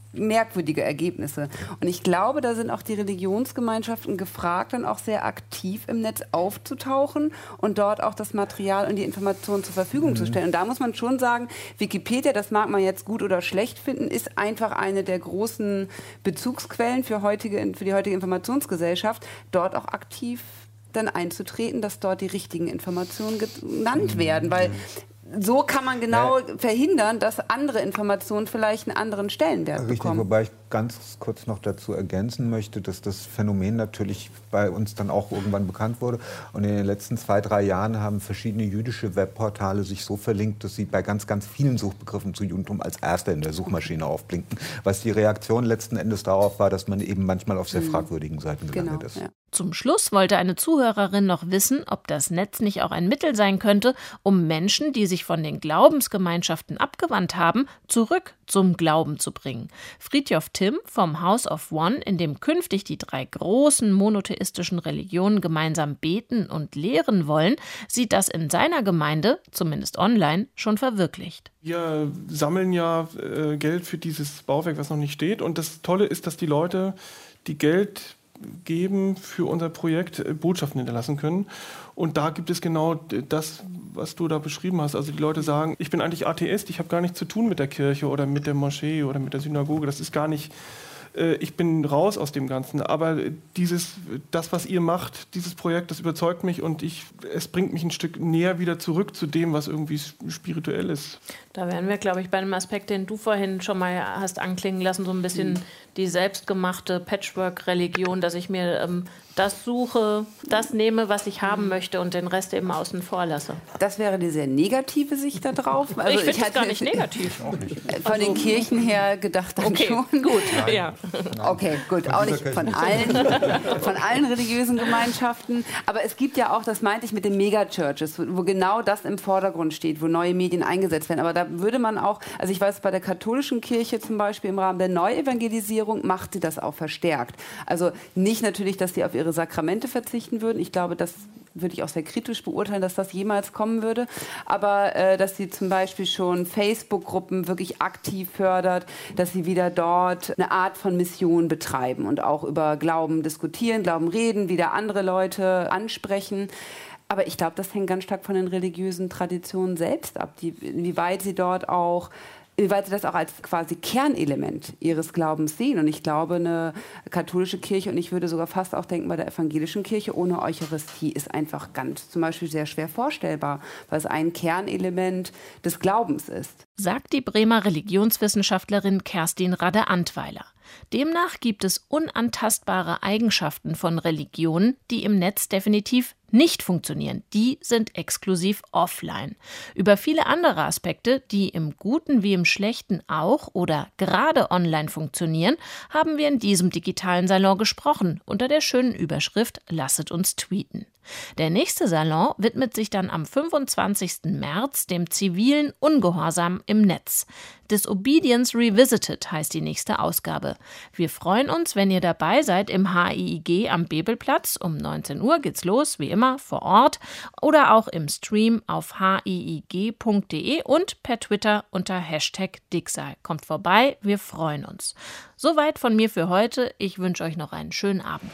merkwürdige Ergebnisse. Und ich glaube, da sind auch die Religionsgemeinschaften gefragt, dann auch sehr aktiv im Netz aufzutauchen und dort auch das Material und die Informationen zur Verfügung mhm. zu stellen. Und da muss man schon sagen, Wikipedia, das mag man jetzt gut oder schlecht finden, ist einfach eine der großen Bezugsquellen für, heutige, für die heutige Informationsgesellschaft, dort auch aktiv dann einzutreten, dass dort die richtigen Informationen genannt werden, weil so kann man genau ja. verhindern, dass andere Informationen vielleicht einen anderen Stellenwert Richtig, bekommen. Wobei ich ganz kurz noch dazu ergänzen möchte, dass das Phänomen natürlich bei uns dann auch irgendwann bekannt wurde. Und in den letzten zwei, drei Jahren haben verschiedene jüdische Webportale sich so verlinkt, dass sie bei ganz, ganz vielen Suchbegriffen zu Judentum als Erster in der Suchmaschine aufblinken. Was die Reaktion letzten Endes darauf war, dass man eben manchmal auf sehr fragwürdigen Seiten gelandet genau, ist. Ja. Zum Schluss wollte eine Zuhörerin noch wissen, ob das Netz nicht auch ein Mittel sein könnte, um Menschen, die sich von den Glaubensgemeinschaften abgewandt haben, zurück zum Glauben zu bringen. Fridtjof Timm vom House of One, in dem künftig die drei großen monotheistischen Religionen gemeinsam beten und lehren wollen, sieht das in seiner Gemeinde, zumindest online, schon verwirklicht. Wir sammeln ja äh, Geld für dieses Bauwerk, was noch nicht steht. Und das Tolle ist, dass die Leute, die Geld geben für unser Projekt, Botschaften hinterlassen können. Und da gibt es genau das, was du da beschrieben hast. Also die Leute sagen, ich bin eigentlich Atheist, ich habe gar nichts zu tun mit der Kirche oder mit der Moschee oder mit der Synagoge. Das ist gar nicht, äh, ich bin raus aus dem Ganzen. Aber dieses, das, was ihr macht, dieses Projekt, das überzeugt mich und ich, es bringt mich ein Stück näher wieder zurück zu dem, was irgendwie spirituell ist. Da wären wir, glaube ich, bei einem Aspekt, den du vorhin schon mal hast anklingen lassen, so ein bisschen mhm. die selbstgemachte Patchwork-Religion, dass ich mir ähm, das suche, das nehme, was ich haben möchte und den Rest eben außen vor lasse. Das wäre die sehr negative Sicht da drauf. Also ich finde es gar nicht negativ. Von also, den Kirchen her gedacht dann okay, schon. gut. Ja. Okay, gut, auch nicht von allen, von allen religiösen Gemeinschaften. Aber es gibt ja auch, das meinte ich mit den Megachurches, wo genau das im Vordergrund steht, wo neue Medien eingesetzt werden. Aber da würde man auch, also ich weiß, bei der katholischen Kirche zum Beispiel im Rahmen der Neuevangelisierung macht sie das auch verstärkt. Also nicht natürlich, dass sie auf ihre Sakramente verzichten würden. Ich glaube, das würde ich auch sehr kritisch beurteilen, dass das jemals kommen würde. Aber äh, dass sie zum Beispiel schon Facebook-Gruppen wirklich aktiv fördert, dass sie wieder dort eine Art von Mission betreiben und auch über Glauben diskutieren, Glauben reden, wieder andere Leute ansprechen. Aber ich glaube, das hängt ganz stark von den religiösen Traditionen selbst ab, die, inwieweit sie dort auch weil sie das auch als quasi Kernelement ihres Glaubens sehen. Und ich glaube, eine katholische Kirche, und ich würde sogar fast auch denken, bei der evangelischen Kirche ohne Eucharistie ist einfach ganz zum Beispiel sehr schwer vorstellbar, weil es ein Kernelement des Glaubens ist. Sagt die Bremer Religionswissenschaftlerin Kerstin Radde-Antweiler. Demnach gibt es unantastbare Eigenschaften von Religionen, die im Netz definitiv nicht funktionieren. Die sind exklusiv offline. Über viele andere Aspekte, die im Guten wie im Schlechten auch oder gerade online funktionieren, haben wir in diesem digitalen Salon gesprochen, unter der schönen Überschrift »Lasset uns tweeten«. Der nächste Salon widmet sich dann am fünfundzwanzigsten März dem zivilen Ungehorsam im Netz. Disobedience Revisited heißt die nächste Ausgabe. Wir freuen uns, wenn ihr dabei seid im H I I G am Bebelplatz. Um neunzehn Uhr geht's los, wie immer, vor Ort oder auch im Stream auf h i i g punkt d e und per Twitter unter Hashtag Dicksal. Kommt vorbei, wir freuen uns. Soweit von mir für heute. Ich wünsche euch noch einen schönen Abend.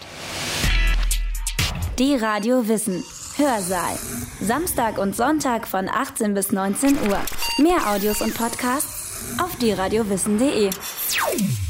Die Radio Wissen. Hörsaal. Samstag und Sonntag von achtzehn bis neunzehn Uhr. Mehr Audios und Podcasts auf die radio wissen punkt d e.